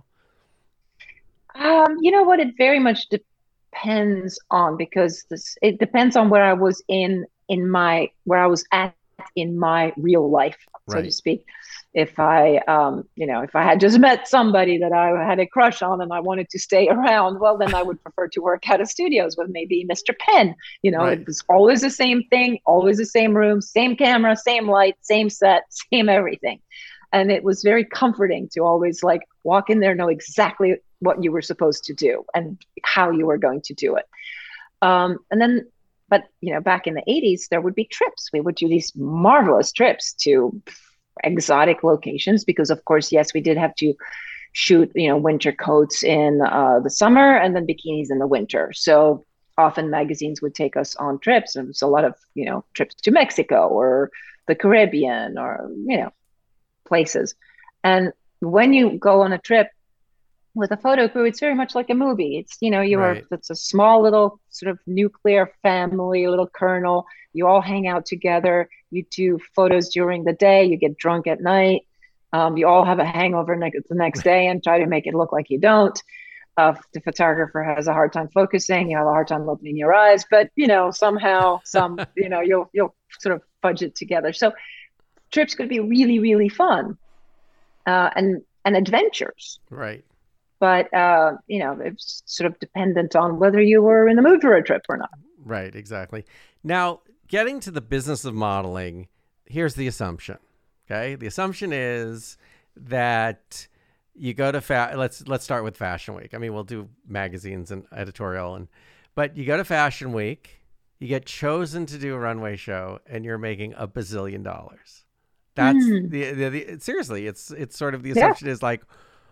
Um, you know what? It very much depends on because this it depends on where I was in in my where I was at in my real life, so to Right. speak. If I, um, you know, if I had just met somebody that I had a crush on and I wanted to stay around, well, then I would prefer to work out of studios with maybe mister Penn. You know, Right. it was always the same thing, always the same room, same camera, same light, same set, same everything. And it was very comforting to always like walk in there, know exactly what you were supposed to do and how you were going to do it. Um, and then, but you know, back in the eighties, there would be trips. We would do these marvelous trips to exotic locations because, of course, yes, we did have to shoot, you know, winter coats in uh, the summer and then bikinis in the winter. So often magazines would take us on trips, and it's a lot of, you know, trips to Mexico or the Caribbean or, you know, places. And when you go on a trip with a photo crew, it's very much like a movie. It's, you know, you are, Right. it's a small little sort of nuclear family, a little kernel. You all hang out together. You do photos during the day. You get drunk at night. Um, you all have a hangover next, the next day and try to make it look like you don't. Uh, the photographer has a hard time focusing. You have a hard time opening your eyes, but you know, somehow, some, you know, you'll, you'll sort of fudge it together. So trips could be really, really fun, uh, and, and adventures. Right. But uh, you know, it's sort of dependent on whether you were in the mood for a trip or not. Right. Exactly. Now, getting to the business of modeling, here's the assumption. Okay. The assumption is that you go to fa- let's let's start with Fashion Week. I mean, we'll do magazines and editorial, and but you go to Fashion Week, you get chosen to do a runway show, and you're making a bazillion dollars. That's Mm. the, the, the seriously, it's it's sort of the Yeah. assumption is like,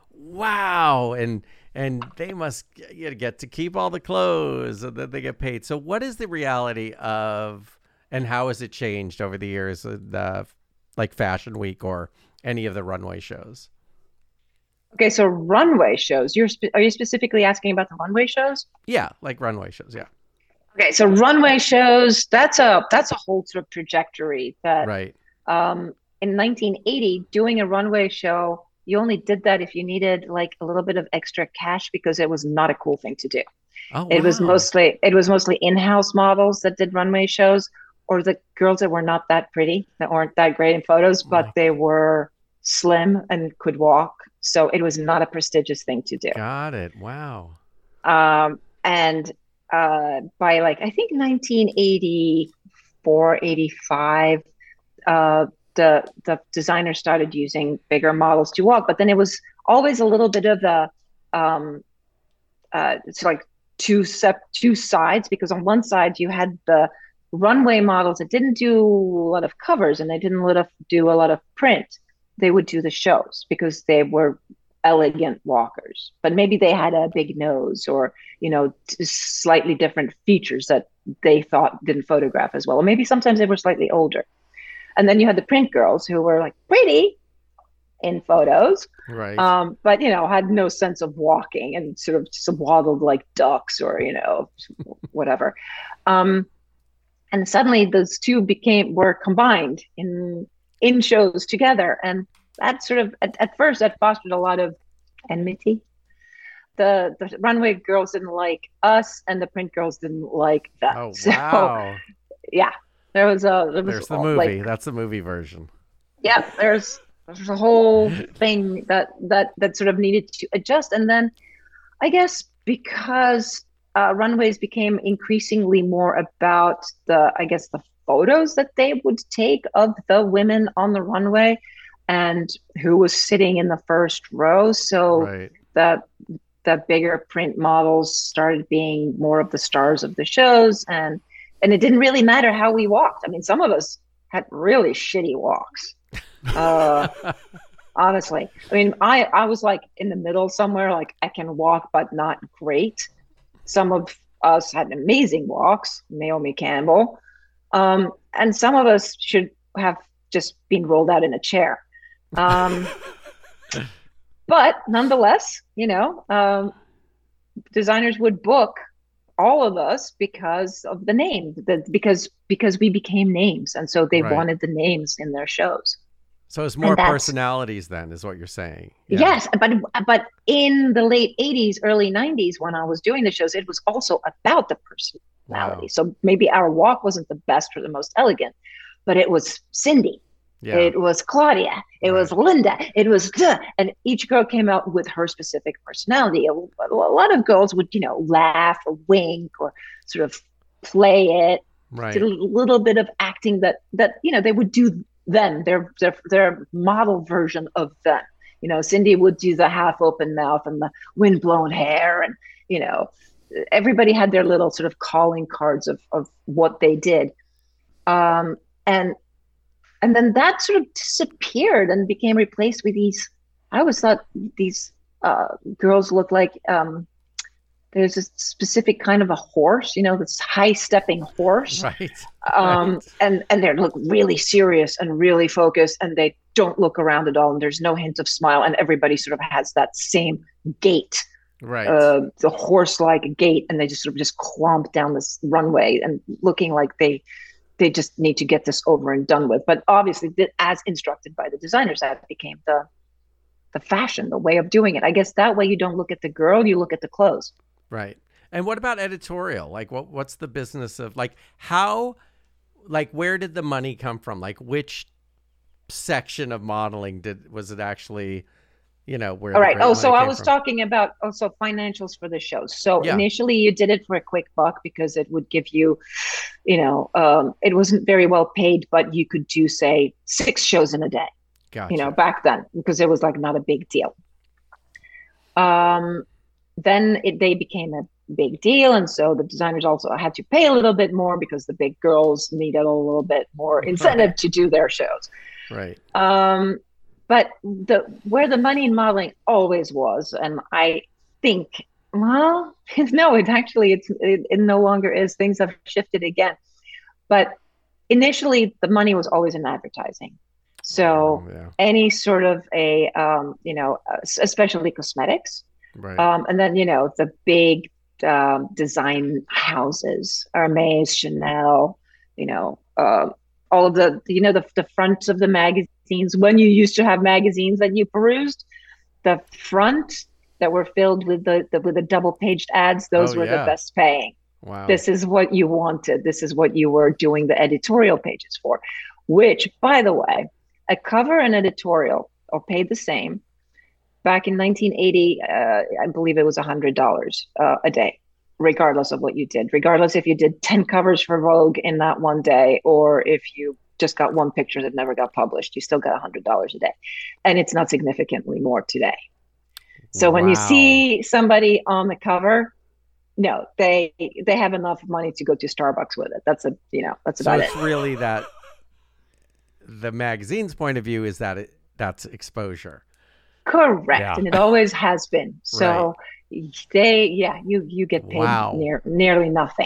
wow, and and they must get, get to keep all the clothes, and then they get paid. So, what is the reality of, and how has it changed over the years, uh, the like Fashion Week or any of the runway shows? Okay, so runway shows. You're spe- are you specifically asking about the runway shows? Yeah, like runway shows. Yeah, Okay, so runway shows, that's a that's a whole sort of trajectory that right. um in nineteen eighty, doing a runway show, you only did that if you needed like a little bit of extra cash because it was not a cool thing to do. Oh, It was wow. mostly it was mostly in-house models that did runway shows, or the girls that were not that pretty, that weren't that great in photos, but Like- they were slim and could walk. So it was not a prestigious thing to do. Got it. Wow. Um, and uh, by like, I think nineteen eighty-four, eighty-five, uh, the the designer started using bigger models to walk, but then it was always a little bit of the um, uh, it's like two sep two sides, because on one side you had the runway models that didn't do a lot of covers and they didn't let us do a lot of print. They would do the shows because they were elegant walkers, but maybe they had a big nose or, you know, t- slightly different features that they thought didn't photograph as well. Or maybe sometimes they were slightly older. And then you had the print girls who were like pretty in photos, Right. um, but, you know, had no sense of walking and sort of just waddled like ducks or, you know, whatever. Um, and suddenly those two became, were combined in, in shows together. And that sort of, at, at first, that fostered a lot of enmity. The, the runway girls didn't like us and the print girls didn't like them. oh, So, wow. yeah, there was a, there was There's the uh, movie. like, That's the movie version. yeah, there's there's a whole thing that that that sort of needed to adjust, and then I guess because uh, runways became increasingly more about the, I guess, the photos that they would take of the women on the runway and who was sitting in the first row. So Right. the the bigger print models started being more of the stars of the shows, and and it didn't really matter how we walked. I mean, some of us had really shitty walks. Uh, honestly, I mean, I I was like in the middle somewhere, like I can walk but not great. Some of us had amazing walks, Naomi Campbell, um, and some of us should have just been rolled out in a chair. Um, but nonetheless, you know, um, designers would book all of us because of the name, the, because because we became names, and so they Right. wanted the names in their shows. So it's more And that's- personalities then, is what you're saying. Yeah. Yes, but but in the late eighties, early nineties, when I was doing the shows, it was also about the personality. Wow. So maybe our walk wasn't the best or the most elegant, but it was Cindy, Yeah. it was Claudia, it was Linda, it was duh, and each girl came out with her specific personality. A, a lot of girls would, you know, laugh or wink or sort of play it, Right. did a little bit of acting that that you know they would do them, their their their model version of them. You know, Cindy would do the half open mouth and the windblown hair, and you know, everybody had their little sort of calling cards of of what they did. Um, and and then that sort of disappeared and became replaced with these. I always thought these uh, girls looked like um, there's a specific kind of a horse, you know, this high stepping horse. Right. Um, Right. and, and they look really serious and really focused, and they don't look around at all. And there's no hint of smile. And everybody sort of has that same gait, Right. uh, the horse like gait. And they just sort of just clomp down this runway and looking like they, they just need to get this over and done with. But obviously, th- as instructed by the designers, that became the, the fashion, the way of doing it. I guess that way you don't look at the girl, you look at the clothes. Right. And what about editorial? Like, what what's the business of, like, how, like, where did the money come from? Like, which section of modeling did, was it actually, you know, where All the right. great Oh, so money I came was from? talking about also financials for the shows. So Yeah. initially you did it for a quick buck because it would give you, you know, um, it wasn't very well paid, but you could do, say, six shows in a day, Gotcha. you know, back then, because it was like not a big deal. Um, then it, they became a big deal, and so the designers also had to pay a little bit more because the big girls needed a little bit more incentive Right. to do their shows. Right. Um, but the where the money in modeling always was, and I think, well, no, it actually it's it, it no longer is. Things have shifted again, but initially the money was always in advertising. So Oh, yeah. any sort of a um, you know, uh, especially cosmetics, Right. um, and then you know the big um, design houses, Hermes, Chanel, you know, uh, all of the you know the the fronts of the magazines when you used to have magazines that you perused, the front that were filled with the, the with the double paged ads. Oh, Those were the yeah. best paying. Wow. This is what you wanted. This is what you were doing the editorial pages for, which, by the way, a cover and editorial are paid the same. Back in nineteen eighty, uh, I believe it was one hundred dollars uh, a day, regardless of what you did, regardless if you did ten covers for Vogue in that one day, or if you just got one picture that never got published, you still got one hundred dollars a day. And it's not significantly more today. So when you Wow. see somebody on the cover, no, they they have enough money to go to Starbucks with it. That's a you know that's So about it. it's really that the magazine's point of view is that it, that's exposure. Correct, Yeah. and it always has been. So they yeah you you get paid Wow. near nearly nothing.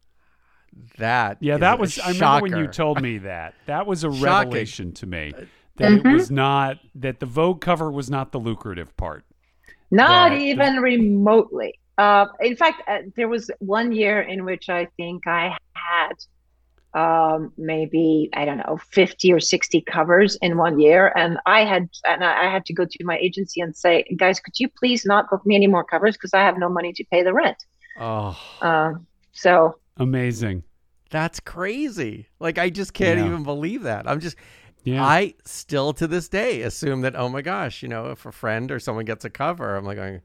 That Yeah, is that a was. I remember when you shocker. told me that. That was a Shocking. revelation to me. That it was not that the Vogue cover was not the lucrative part. Not That the- even remotely. Uh, in fact, uh, there was one year in which I think I had um, maybe I don't know fifty or sixty covers in one year, and I had and I I had to go to my agency and say, guys, could you please not book me any more covers because I have no money to pay the rent. Oh, Um, so Amazing. that's crazy. Like, I just can't Yeah. even believe that. I'm just, Yeah. I still to this day assume that, oh my gosh, you know, if a friend or someone gets a cover, I'm like going,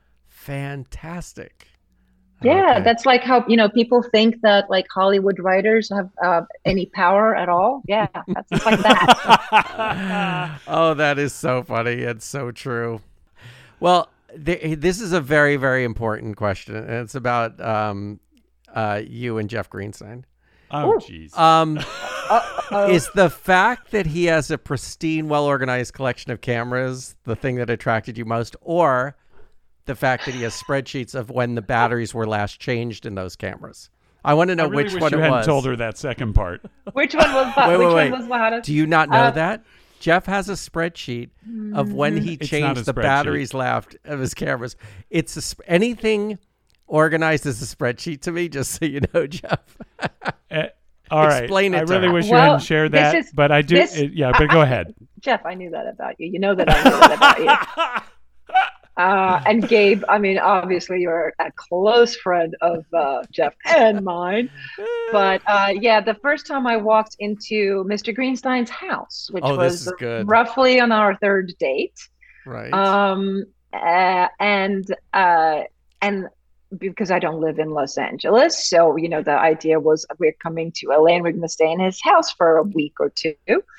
fantastic. yeah, Okay. that's like how you know people think that like Hollywood writers have uh, any power at all. Yeah, that's it's like that. Oh, that is so funny. It's so true. Well, th- this is a very, very important question. And it's about um, uh, you and Jeff Greenstein. Oh, jeez. Um, Uh-oh. is the fact that he has a pristine, well-organized collection of cameras the thing that attracted you most, or the fact that he has spreadsheets of when the batteries were last changed in those cameras? I want to know I really which wish one you it hadn't was. told her that second part. Which one was that? Wait, Which wait, wait. one was the hottest? Do you not know Uh, that? Jeff has a spreadsheet of when he It's not changed a the spreadsheet. batteries left of his cameras. It's a, sp- anything organized as a spreadsheet to me, just so you know, Jeff. Eh, all right. Explain it I to really her. wish you Well, hadn't shared this that, is- but I do. this- it- yeah, but go ahead. Jeff, I knew that about you. You know that I knew that about you. Uh, and Gabe, I mean, obviously you're a close friend of uh, Jeff and mine. But uh, yeah, the first time I walked into Mister Greenstein's house, which Oh, this was is good. roughly on our third date, Right. um, uh, and uh, and because I don't live in Los Angeles, so you know the idea was we're coming to L A and we're going to stay in his house for a week or two,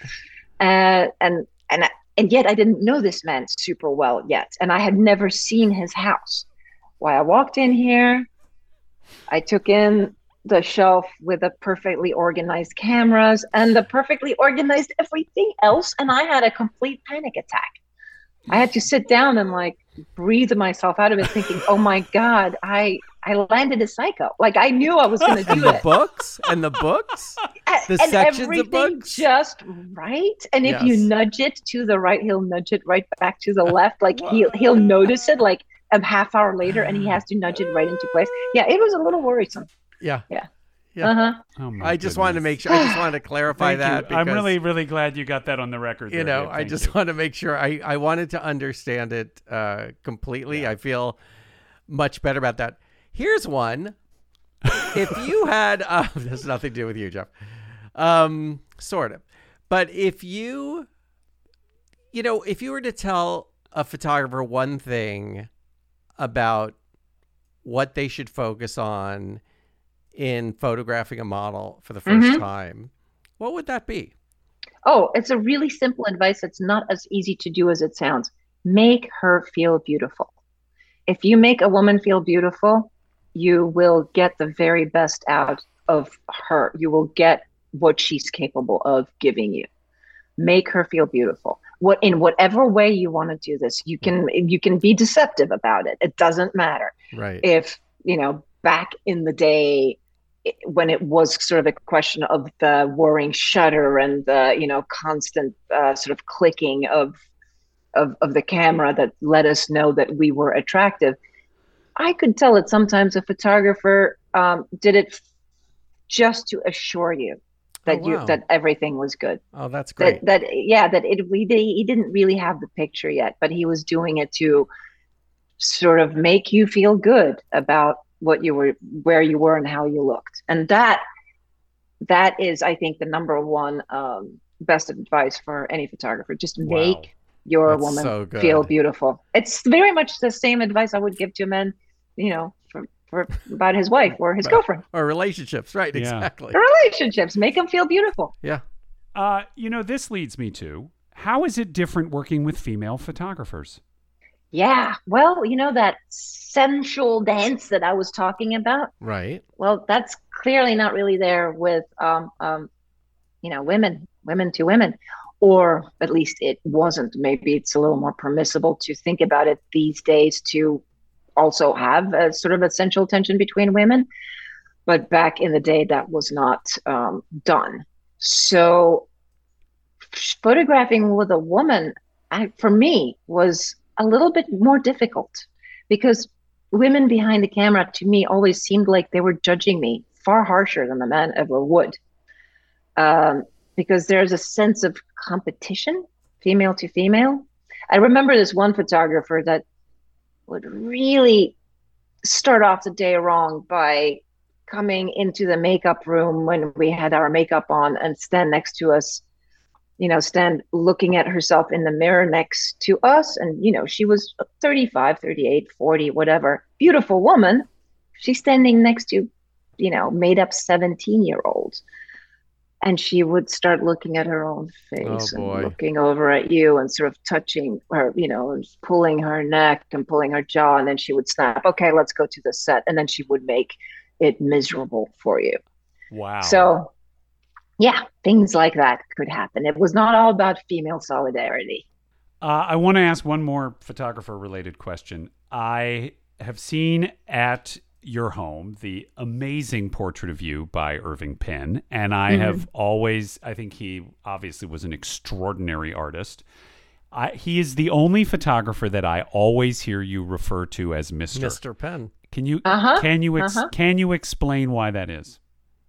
uh, and and and yet I didn't know this man super well yet, and I had never seen his house. Why I walked in here, I took in the shelf with the perfectly organized cameras and the perfectly organized everything else, and I had a complete panic attack. I had to sit down and like breathe myself out of it, thinking, "Oh my God, I I landed a psycho." Like I knew I was going to and do the it. books and the books. A- the and sections of everything books? just right. And if you Yes. nudge it to the right, he'll nudge it right back to the left. Like he'll he'll notice it like a half hour later, and he has to nudge it right into place. Yeah, it was a little worrisome. Yeah. Yeah. Yeah. Uh huh. Oh my I just wanted to goodness. make sure. I just wanted to clarify Thank that. you. I'm because, really, really glad you got that on the record. you there, know, Gabe. I Thank just you. want to make sure. I I wanted to understand it uh, completely. I feel much better about that. Here's one. If you had, uh, this has nothing to do with you, Jeff. Um, sort of, but if you, you know, if you were to tell a photographer one thing about what they should focus on in photographing a model for the first Mhm. time, what would that be? Oh, it's a really simple advice. It's not as easy to do as it sounds. Make her feel beautiful. if you make a woman feel beautiful, you will get the very best out of her. You will get what she's capable of giving you. Make her feel beautiful. What in whatever way you want to do this, you can you can be deceptive about it. It doesn't matter. Right. If, you know, back in the day when it was sort of a question of the whirring shutter and the, you know, constant uh, sort of clicking of, of of the camera that let us know that we were attractive, I could tell that sometimes a photographer um, did it just to assure you that Oh, you wow. that everything was good. Oh, that's great. That that yeah, that it we he didn't really have the picture yet, but he was doing it to sort of make you feel good about what you were, where you were, and how you looked. And that that is, I think, the number one um, best advice for any photographer. Just Wow. make your That's woman so good. feel beautiful. It's very much the same advice I would give to a man, you know, for, for about his wife or his Right. girlfriend. Or relationships, right? Yeah. Exactly. Relationships, make them feel beautiful. Yeah. Uh, you know, this leads me to, how is it different working with female photographers? Yeah, well, you know that sensual dance that I was talking about? Right. Well, that's clearly not really there with, um, um, you know, women, women to women, or at least it wasn't. Maybe it's a little more permissible to think about it these days to also have a sort of a sensual tension between women. But back in the day, that was not um, done. So photographing with a woman, I, for me, was a little bit more difficult because women behind the camera to me always seemed like they were judging me far harsher than the man ever would. Um, because there's a sense of competition, female to female. I remember this one photographer that would really start off the day wrong by coming into the makeup room when we had our makeup on and stand next to us, you know, stand looking at herself in the mirror next to us. And, you know, she was thirty-five, thirty-eight, forty, whatever, beautiful woman. She's standing next to, you know, made up seventeen year olds. And she would start looking at her own face Oh, and boy. looking over at you and sort of touching her, you know, and pulling her neck and pulling her jaw. And then she would snap, okay, let's go to the set. And then she would make it miserable for you. Wow. So, yeah, things like that could happen. It was not all about female solidarity. Uh, I want to ask one more photographer-related question. I have seen at your home the amazing portrait of you by Irving Penn, and I Mhm. have always, I think he obviously was an extraordinary artist. I, he is the only photographer that I always hear you refer to as Mister Mister Penn. Can you Uh-huh, can you ex- uh-huh. can you explain why that is?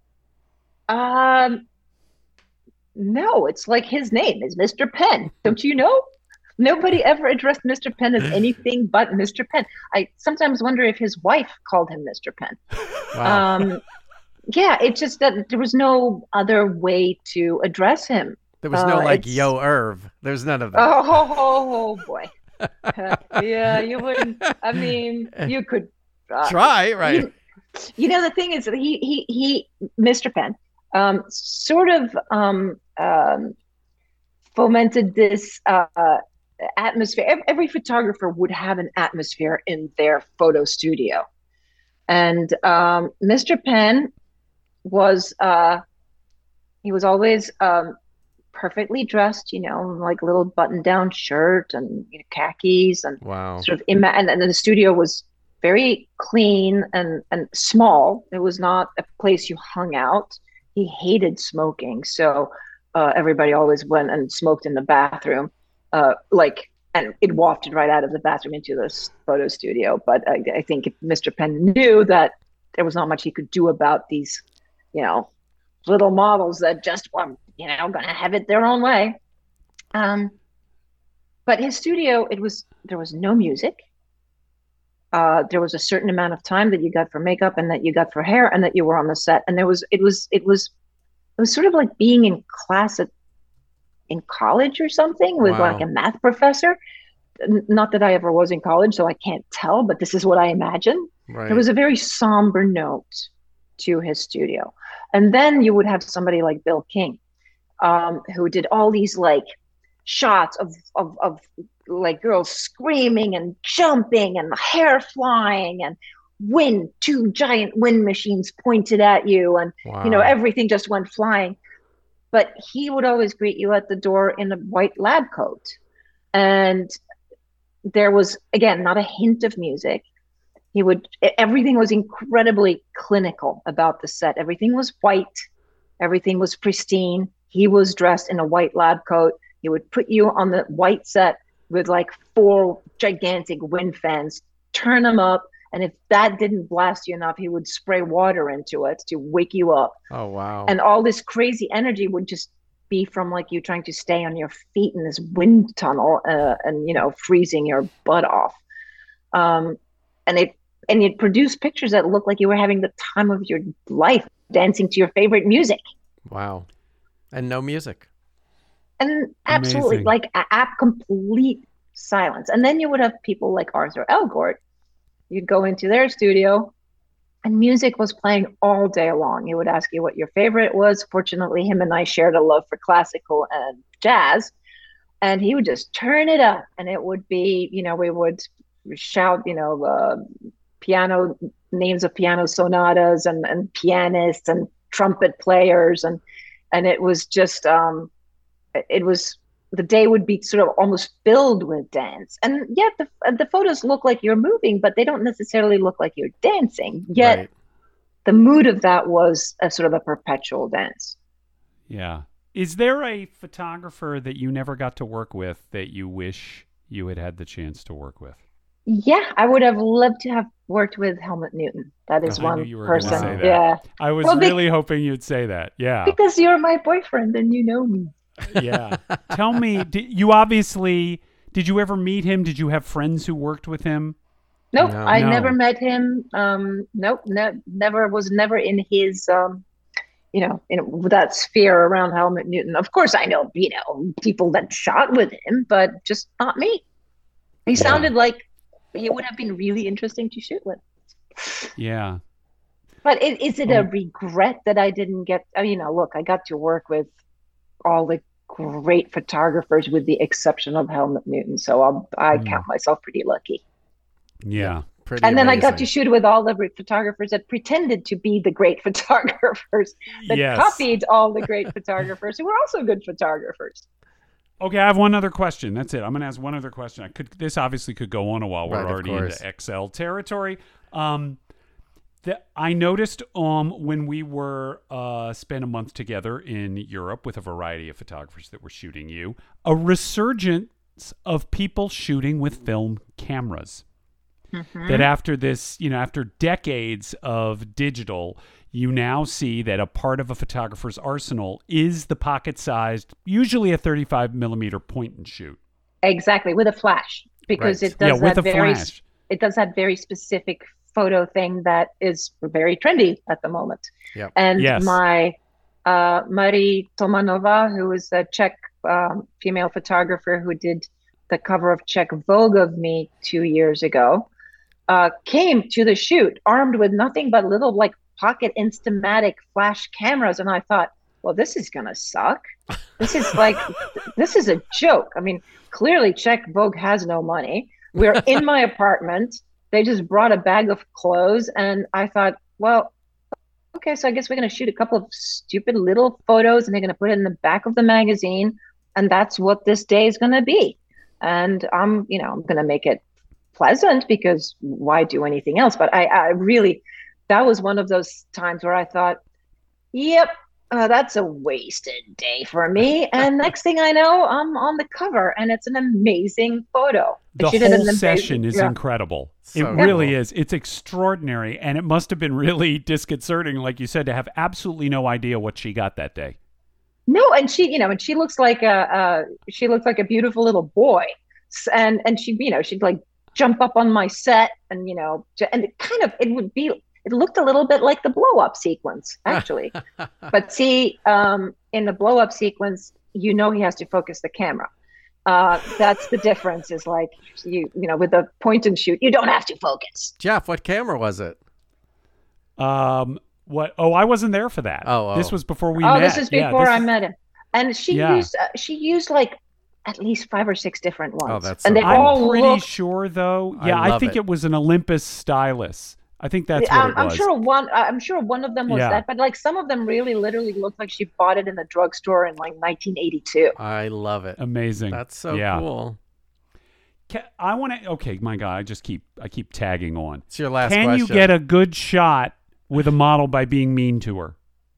Um, no, it's like his name is Mister Penn. Don't you know? Nobody ever addressed Mister Penn as anything but Mister Penn. I sometimes wonder if his wife called him Mister Penn. Wow. Um, yeah, it's just that there was no other way to address him. there was no uh, like it's- Yo Irv. There's none of that. Oh, oh, oh, oh, boy. Yeah, you wouldn't. I mean, you could uh, Try, right? You, you know, the thing is that he he he Mister Penn um, sort of um, um, fomented this uh, atmosphere. Every, every photographer would have an atmosphere in their photo studio, and um, Mister Penn was uh, he was always um, perfectly dressed, you know, like little button-down shirt and you know, khakis and Wow. sort of ima- and, and the studio was very clean and and small. It was not a place you hung out. He hated smoking, so uh, everybody always went and smoked in the bathroom, uh, like, and it wafted right out of the bathroom into this photo studio. But I, I think Mister Penn knew that there was not much he could do about these, you know, little models that just were, you know, going to have it their own way. Um, but his studio, it was there was no music. Uh, there was a certain amount of time that you got for makeup and that you got for hair and that you were on the set. And there was, it was, it was, it was sort of like being in class at, in college or something with Wow. like a math professor. N- Not that I ever was in college, so I can't tell, but this is what I imagine. Right. There was a very somber note to his studio. And then you would have somebody like Bill King, um, who did all these like shots of, of, of like girls screaming and jumping and hair flying and wind, two giant wind machines pointed at you, and Wow. you know, everything just went flying. But he would always greet you at the door in a white lab coat. And there was, again, not a hint of music. He would, everything was incredibly clinical about the set. Everything was white. Everything was pristine. He was dressed in a white lab coat. He would put you on the white set with like four gigantic wind fans, turn them up. And if that didn't blast you enough, he would spray water into it to wake you up. Oh, wow. And all this crazy energy would just be from like you trying to stay on your feet in this wind tunnel uh, and, you know, freezing your butt off. Um, and it and it produced pictures that looked like you were having the time of your life dancing to your favorite music. Wow. And no music. And absolutely, Amazing. like a, a complete silence. And then you would have people like Arthur Elgort. You'd go into their studio and music was playing all day long. He would ask you what your favorite was. Fortunately, him and I shared a love for classical and jazz. And he would just turn it up. And it would be, you know, we would shout, you know, uh, piano, names of piano sonatas and, and pianists and trumpet players. And, and it was just, um, it was, the day would be sort of almost filled with dance. And yet the, the photos look like you're moving, but they don't necessarily look like you're dancing. Yet Right. the mood of that was a sort of a perpetual dance. Yeah. Is there a photographer that you never got to work with that you wish you had had the chance to work with? Yeah, I would have loved to have worked with Helmut Newton. That is Oh, I knew one you were gonna person. say that. Yeah, I was Well, be- really hoping you'd say that. Yeah. because you're my boyfriend and you know me. Yeah. Tell me, did, you obviously, did you ever meet him? Did you have friends who worked with him? Nope, No. I No. never met him. Um, nope, ne- never was never in his, um, you know, in that sphere around Helmut Newton. Of course, I know, you know, people that shot with him, but just not me. He sounded like he would have been really interesting to shoot with. Yeah. But is, is it a Oh. regret that I didn't get? I mean, you know, look, I got to work with all the great photographers, with the exception of Helmut Newton. So I'll, I Mm. count myself pretty lucky. Yeah. Pretty And then I got to amazing. shoot with all the great photographers that pretended to be the great photographers that Yes. copied all the great photographers who were also good photographers. Okay, I have one other question. That's it. I'm going to ask one other question. I could. This obviously could go on a while. We're Right, of already course. into X L territory. Um, the, I noticed um when we were uh spent a month together in Europe with a variety of photographers that were shooting you, a resurgence of people shooting with film cameras. That after this, you know, after decades of digital, you now see that a part of a photographer's arsenal is the pocket-sized, usually a thirty-five millimeter point and shoot. Exactly, with a flash, because Right. it does Yeah, with that a very flash. it does that very specific photo thing that is very trendy at the moment. Yep. And Yes. my uh, Marie Tomanova, who is a Czech um, female photographer who did the cover of Czech Vogue of me two years ago, uh, came to the shoot armed with nothing but little like pocket Instamatic flash cameras. And I thought, well, this is going to suck. This is like, this is a joke. I mean, clearly Czech Vogue has no money. We're in my apartment. They just brought a bag of clothes. And I thought, well, okay, so I guess we're going to shoot a couple of stupid little photos and they're going to put it in the back of the magazine. And that's what this day is going to be. And I'm, you know, I'm going to make it pleasant because why do anything else? But I, I really, that was one of those times where I thought, yep, uh, that's a wasted day for me. And next thing I know, I'm on the cover and it's an amazing photo. The She did an whole amazing- session is yeah. incredible. So it really cool. is. It's extraordinary. And it must have been really disconcerting, like you said, to have absolutely no idea what she got that day. No, and she, you know, and she looks like a, uh, she looks like a beautiful little boy, S- and and she, you know, she'd like jump up on my set, and you know, j- and it kind of, it would be, it looked a little bit like the blow up sequence, actually. But see, um, in the blow up sequence, you know, he has to focus the camera. Uh, that's the difference. Is like you, you know, with a point and shoot, you don't have to focus. Jeff, what camera was it? Um, what? Oh, I wasn't there for that. Oh, oh. This was before we Oh, met. this is Yeah, before this I is- met him, and she Yeah. used, uh, she used like at least five or six different ones. Oh, that's and so they cool. all I'm pretty look. sure, though. I Yeah, I, love think it. it. was an Olympus stylus. I think that's what I'm, it was. I'm sure one. I'm sure one of them was Yeah. that, but like some of them really, literally looked like she bought it in the drugstore in like nineteen eighty-two. I love it. Amazing. That's so yeah. cool. Ca- I want to. Okay, my God, I just keep I keep tagging on. It's your last Can question. you get a good shot with a model by being mean to her?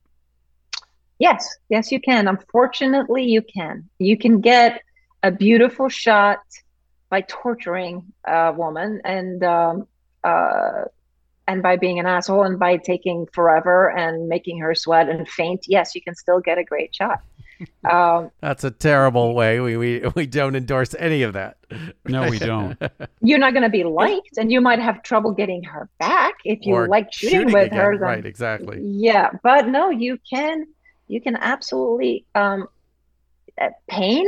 Yes, yes, you can. Unfortunately, you can. You can get a beautiful shot by torturing a woman and um, uh, and by being an asshole and by taking forever and making her sweat and faint. Yes, you can still get a great shot. Um, That's a terrible way. We we we don't endorse any of that. No, we don't. you're not going to be liked, and you might have trouble getting her back if you Or like shooting, with again. her. Then, Right, exactly. Yeah, but no, you can. You can absolutely um, uh, pain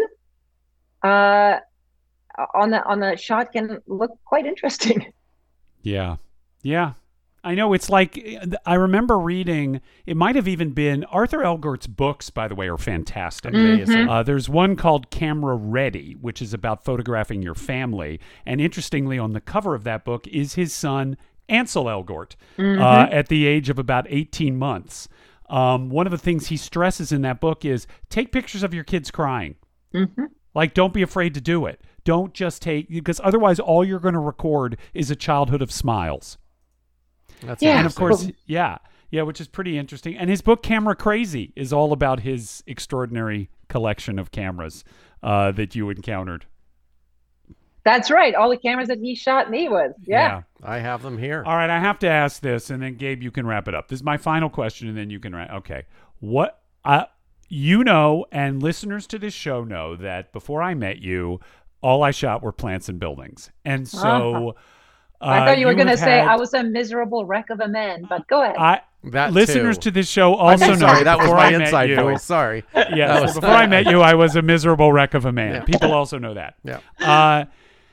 uh, on the on the shot can look quite interesting. Yeah. Yeah. I know it's like I remember reading, it might have even been Arthur Elgort's books, by the way, are fantastic. Amazing. Uh, there's one called Camera Ready, which is about photographing your family. And interestingly, on the cover of that book is his son, Ansel Elgort, uh, at the age of about eighteen months. Um, one of the things he stresses in that book is take pictures of your kids crying. Mm-hmm. Like, don't be afraid to do it. Don't just take, because otherwise all you're going to record is a childhood of smiles. That's Yeah. And of interesting. course, yeah, yeah, which is pretty interesting. And his book, Camera Crazy, is all about his extraordinary collection of cameras uh, that you encountered. That's right. All the cameras that he shot me with. Yeah. I have them here. All right, I have to ask this, and then Gabe, you can wrap it up. This is my final question, and then you can wrap. Okay, what I, you know, and listeners to this show know that before I met you, all I shot were plants and buildings, and so. Uh-huh. I uh, thought you were going to have say had- I was a miserable wreck of a man, but go ahead. I, That listeners too. to this show I'm also know. sorry, that was before my I met inside you- voice. Sorry. Yes, was- before I met you, I was a miserable wreck of a man. Yeah. People also know that. Yeah. Uh,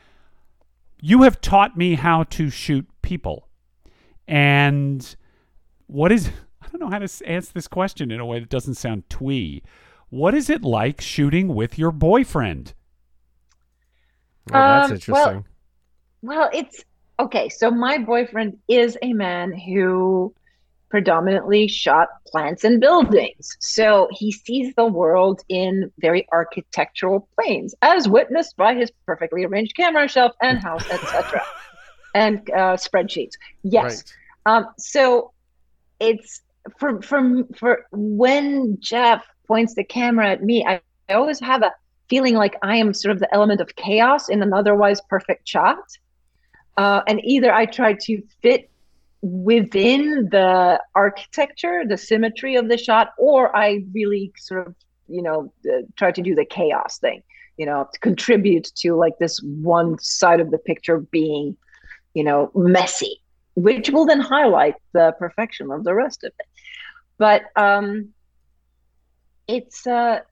you have taught me how to shoot people. And what is, I don't know how to s- answer this question in a way that doesn't sound twee. What is it like shooting with your boyfriend? Oh, that's Um, interesting. Well, it's okay. So my boyfriend is a man who predominantly shot plants and buildings. So he sees the world in very architectural planes, as witnessed by his perfectly arranged camera shelf and house, et cetera, and uh, spreadsheets. Yes. Right. Um, so it's for for for when Jeff points the camera at me, I, I always have a feeling like I am sort of the element of chaos in an otherwise perfect shot. Uh, and either I try to fit within the architecture, the symmetry of the shot, or I really sort of, you know, uh, try to do the chaos thing, you know, to contribute to like this one side of the picture being, you know, messy, which will then highlight the perfection of the rest of it. But um, it's, uh,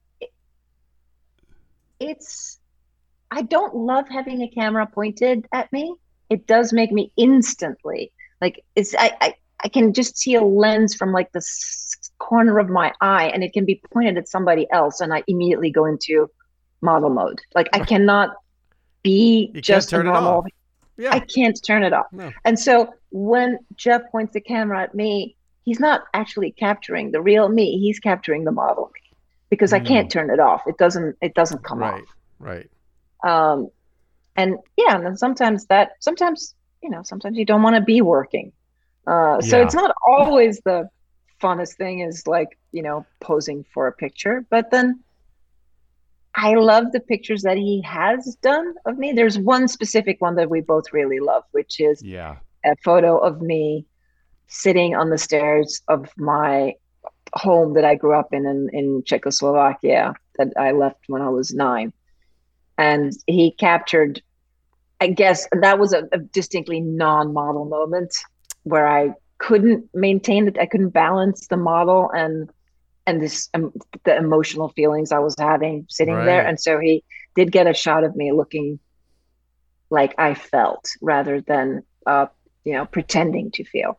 it's, I don't love having a camera pointed at me. It does make me instantly like it's I, I I can just see a lens from like the s- corner of my eye, and it can be pointed at somebody else, and I immediately go into model mode. Like I cannot be You just can't a turn it normal. off. Yeah. I can't turn it off. No. And so when Jeff points the camera at me, he's not actually capturing the real me. He's capturing the model me because I can't turn it off. It doesn't. It doesn't come Right. off. Right. Um, and yeah, and then sometimes that, sometimes, you know, sometimes you don't want to be working. Uh, so Yeah. it's not always the funnest thing is like, you know, posing for a picture, but then I love the pictures that he has done of me. There's one specific one that we both really love, which is Yeah. a photo of me sitting on the stairs of my home that I grew up in, in, in Czechoslovakia that I left when I was nine. And he captured, I guess that was a, a distinctly non-model moment where I couldn't maintain it. I couldn't balance the model and and this um, the emotional feelings I was having sitting Right. there. And so he did get a shot of me looking like I felt rather than uh, you know, pretending to feel.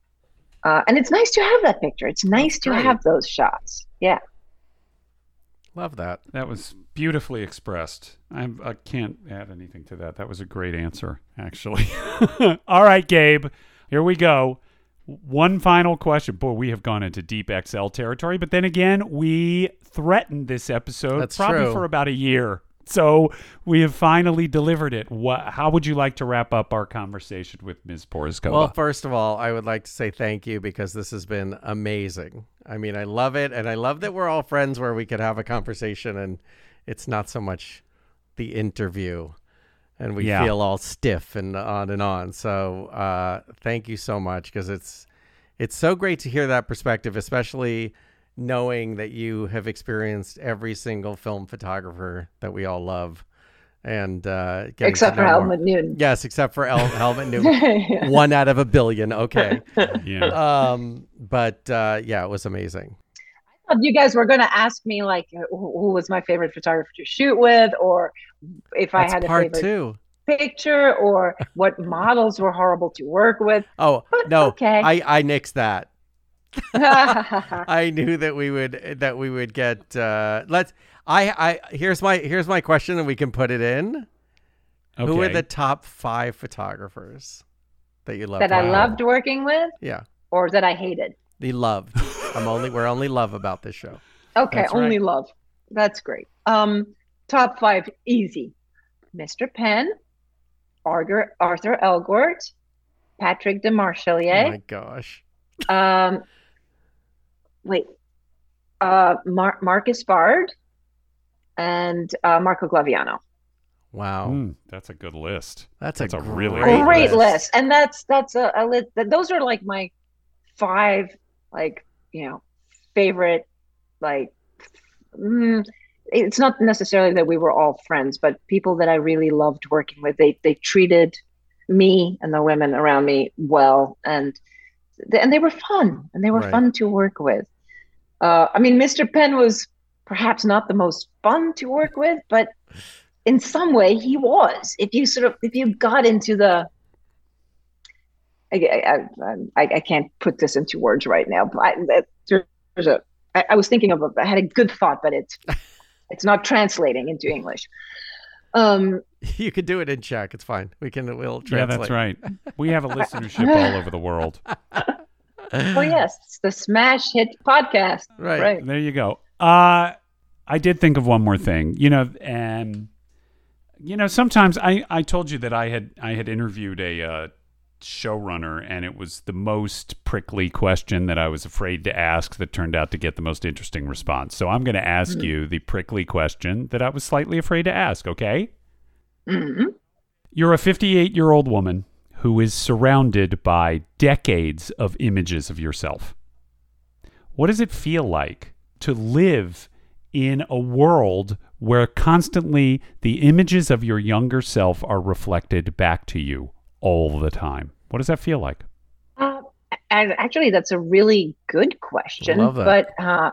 Uh, and it's nice to have that picture. It's nice That's to great. have those shots. Yeah. Love that. That was beautifully expressed. I'm, I can't add anything to that. That was a great answer, actually. All right, Gabe, here we go. One final question. Boy, we have gone into deep X L territory, but then again, we threatened this episode That's probably true. for about a year. So we have finally delivered it. What, how would you like to wrap up our conversation with Miz Porizkova? Well, first of all, I would like to say thank you because this has been amazing. I mean, I love it. And I love that we're all friends where we could have a conversation and it's not so much the interview and we Yeah. feel all stiff and on and on. So uh, thank you so much because it's, it's so great to hear that perspective, especially knowing that you have experienced every single film photographer that we all love. And uh, getting Except to for know more. Helmut Newton. Yes, except for El- Helmut Newton. Yeah. One out of a billion. Okay. yeah. Um, but uh, yeah, it was amazing. thought you guys were going to ask me like who who was my favorite photographer to shoot with, or if That's I had a part favorite two. picture, or what models were horrible to work with. Oh But no, okay. I I nixed that. I I knew that we would that we would get. Uh, let's. I I here's my here's my question, and we can put it in. Okay. Who are the top five photographers that you loved? that I working loved with? working with, Yeah, or that I hated. the loved. I'm only we're only love about this show. Okay, That's only right. love. That's great. Um, top five, easy. Mister Penn, Arthur, Arthur Elgort, Patrick de Oh Marchelier. my gosh. um, wait, uh, Mar- Marcus Bard, and uh, Marco Glaviano. Wow, Mm, that's a good list. that's, that's a, a really great, good Great list. list, and that's that's a, a list. Those are like my five, like you know, favorite. Like, mm, it's not necessarily that we were all friends, but people that I really loved working with. They they treated me and the women around me well, and th- and they were fun, and they were Right. fun to work with. Uh, I mean, Mister Penn was perhaps not the most fun to work with, but in some way he was. If you sort of if you got into the I, I, I, I can't put this into words right now, but I, there- there's a I, I was thinking of a, I had a good thought, but it's it's not translating into English. Um, You could do it in Czech. It's fine. We can. We'll translate. Yeah, that's right. We have a listenership all over the world. oh yes, it's the smash hit podcast. Right. Right. There you go. Uh, I did think of one more thing. You know, and you know, sometimes I, I told you that I had I had interviewed a uh, showrunner, and it was the most prickly question that I was afraid to ask that turned out to get the most interesting response. So I'm going to ask Mhm. you the prickly question that I was slightly afraid to ask. Okay. hmm You're a fifty-eight-year-old woman who is surrounded by decades of images of yourself. What does it feel like to live in a world where constantly the images of your younger self are reflected back to you all the time? What does that feel like? Uh, and actually, that's a really good question. Love that. But uh,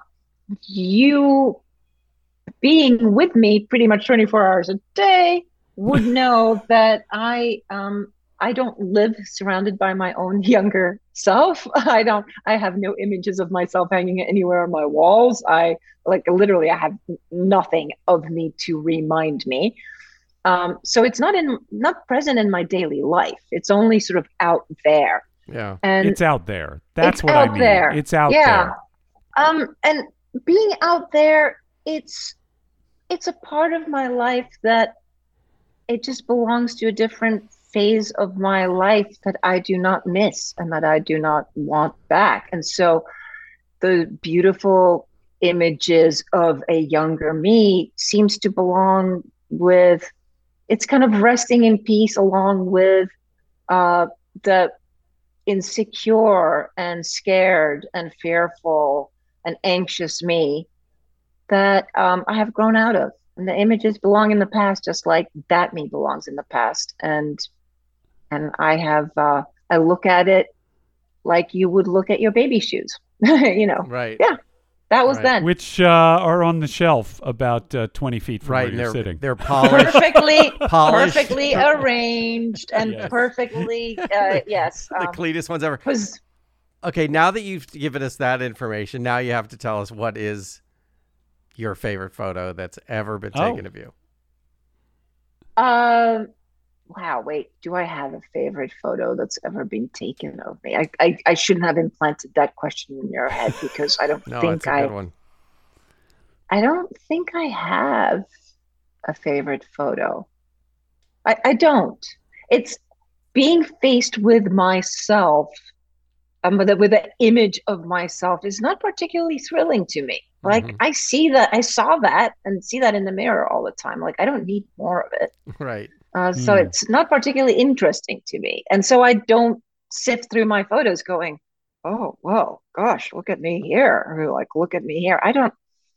you being with me pretty much twenty-four hours a day would know that I um I don't live surrounded by my own younger self. I don't I have no images of myself hanging anywhere on my walls. I like literally I have nothing of me to remind me. Um, so it's not in not present in my daily life. It's only sort of out there. Yeah. And It's out there. That's it's what I out mean. there. It's out yeah. there. Um, and being out there, it's it's a part of my life that it just belongs to a different phase of my life that I do not miss and that I do not want back. And so the beautiful images of a younger me seems to belong with it's kind of resting in peace along with uh, the insecure and scared and fearful and anxious me that um, I have grown out of. And the images belong in the past, just like that me belongs in the past. And and I have uh, I look at it like you would look at your baby shoes. you know, Right. Yeah. that was Right. then. Which uh, are on the shelf about uh, twenty feet from Right. where And you're they're sitting. they're polished. Perfectly, Polished. perfectly arranged and Yes. perfectly, uh, yes. the Um, cleanest ones ever. was Okay, now that you've given us that information, now you have to tell us what is your favorite photo that's ever been Oh. taken of you. Um, wow, wait, do I have a favorite photo that's ever been taken of me? I, I, I shouldn't have implanted that question in your head because I don't No, think it's a I good one. I don't think I have a favorite photo. I, I don't. It's being faced with myself, um, with, a, with an image of myself is not particularly thrilling to me. Like Mhm. I see that, I saw that and see that in the mirror all the time. Like I don't need more of it. Right. Uh, so Hmm. it's not particularly interesting to me. And so I don't sift through my photos going, oh, whoa, gosh, look at me here. Or like, look at me here. I don't,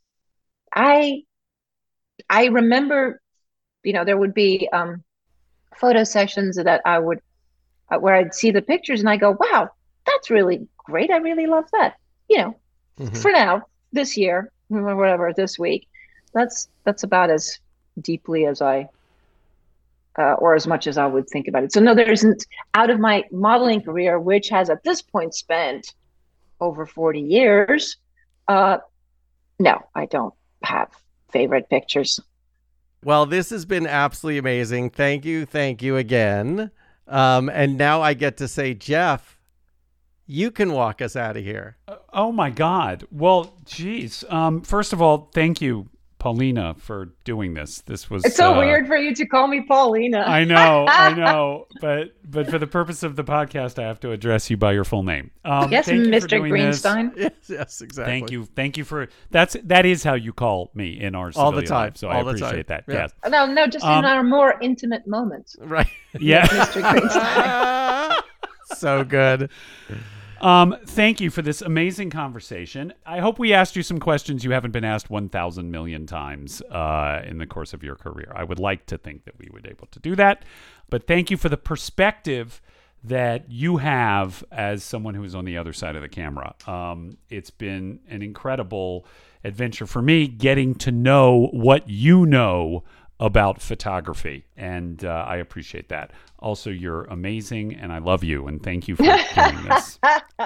I, I remember, you know, there would be um, photo sessions that I would, uh, where I'd see the pictures and I go, wow, that's really great. I really love that. You know, Mhm. for now, this year, or whatever, this week, that's, that's about as deeply as I, uh, or as much as I would think about it. So no, there isn't, out of my modeling career, which has at this point spent over forty years, uh, no, I don't have favorite pictures. Well, this has been absolutely amazing. Thank you. Thank you again. Um, and now I get to say, Jeff, you can walk us out of here. Oh my God. Well, geez. Um, first of all, thank you, Paulina, for doing this. This was It's so uh, weird for you to call me Paulina. I know, I know, but but for the purpose of the podcast, I have to address you by your full name. Um, Yes, thank you for Mister doing this. Greenstein. Yes, yes, exactly. Thank you, thank you for that's that is how you call me in our All the civilian time. life, so I All the time. appreciate that. Yeah. Yes, No, no, just Um, in our more intimate moments, Right. yeah. Mister Greenstein. So good. Um, thank you for this amazing conversation. I hope we asked you some questions you haven't been asked one thousand million times uh, in the course of your career. I would like to think that we would be able to do that. But thank you for the perspective that you have as someone who is on the other side of the camera. Um, it's been an incredible adventure for me getting to know what you know about photography, and uh, I appreciate that. Also, you're amazing, and I love you, and thank you for doing this.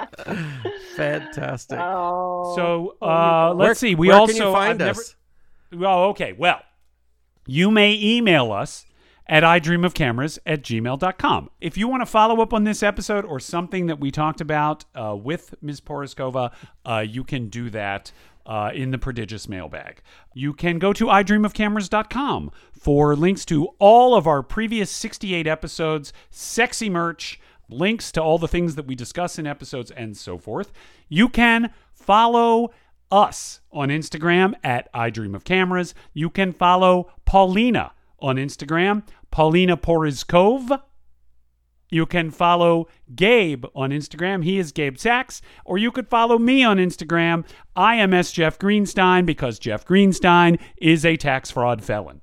Fantastic. Oh, So oh, uh, you let's Where- see. We where also can you find I've us? Never, oh, okay. Well, you may email us at I dream of cameras at gmail dot com. If you want to follow up on this episode or something that we talked about uh, with Miz Poroskova, uh, you can do that uh, in the prodigious mailbag. You can go to I dream of cameras dot com for links to all of our previous sixty-eight episodes, sexy merch, links to all the things that we discuss in episodes, and so forth. You can follow us on Instagram at I dream of cameras. You can follow Paulina on Instagram, Paulina Poroskova. You can follow Gabe on Instagram. He is Gabe Sachs. Or you could follow me on Instagram. I am S. Jeff Greenstein because Jeff Greenstein is a tax fraud felon.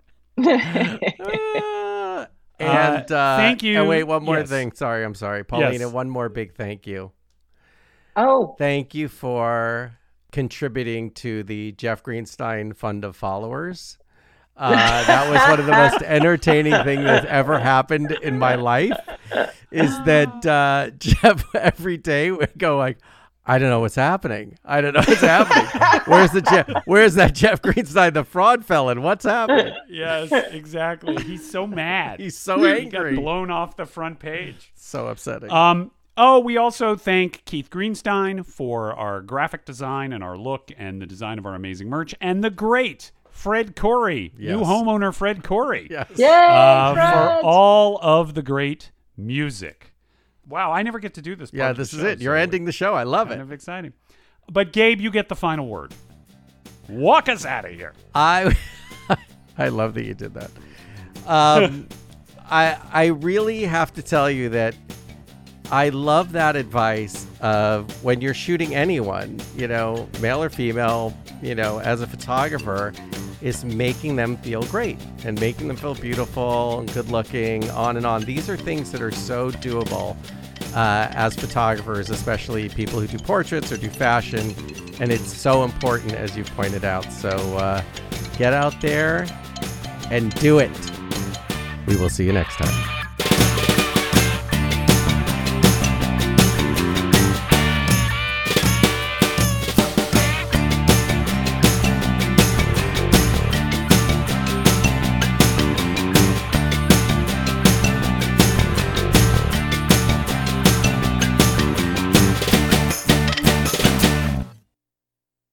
Uh, and uh, thank you. And wait, one more Yes. thing. Sorry, I'm sorry. Paulina, Yes. one more big thank you. Oh, Thank you for contributing to the Jeff Greenstein Fund of Followers. Uh, that was one of the most entertaining things that's ever happened in my life. Is that uh, Jeff every day would go like, I don't know what's happening. I don't know what's happening. Where's the Jeff? Where's that Jeff Greenstein, the fraud felon? What's happening? Yes, exactly. He's so mad. He's so He got angry. blown off the front page. So upsetting. Um, oh, we also thank Keith Greenstein for our graphic design and our look and the design of our amazing merch, and the great Fred Corey, new Yes. homeowner Fred Corey, yes. yay, uh, Fred! for all of the great music. Wow, I never get to do this. Yeah, part of this the is show, it. You're so ending the show. I love Kind it. of exciting. But Gabe, you get the final word. Walk us out of here. I I love that you did that. Um, I I really have to tell you that I love that advice of when you're shooting anyone, you know, male or female, you know, as a photographer, is making them feel great and making them feel beautiful and good looking, on and on. These are things that are so doable uh, as photographers, especially people who do portraits or do fashion. And it's so important, as you've pointed out. So uh, get out there and do it. We will see you next time.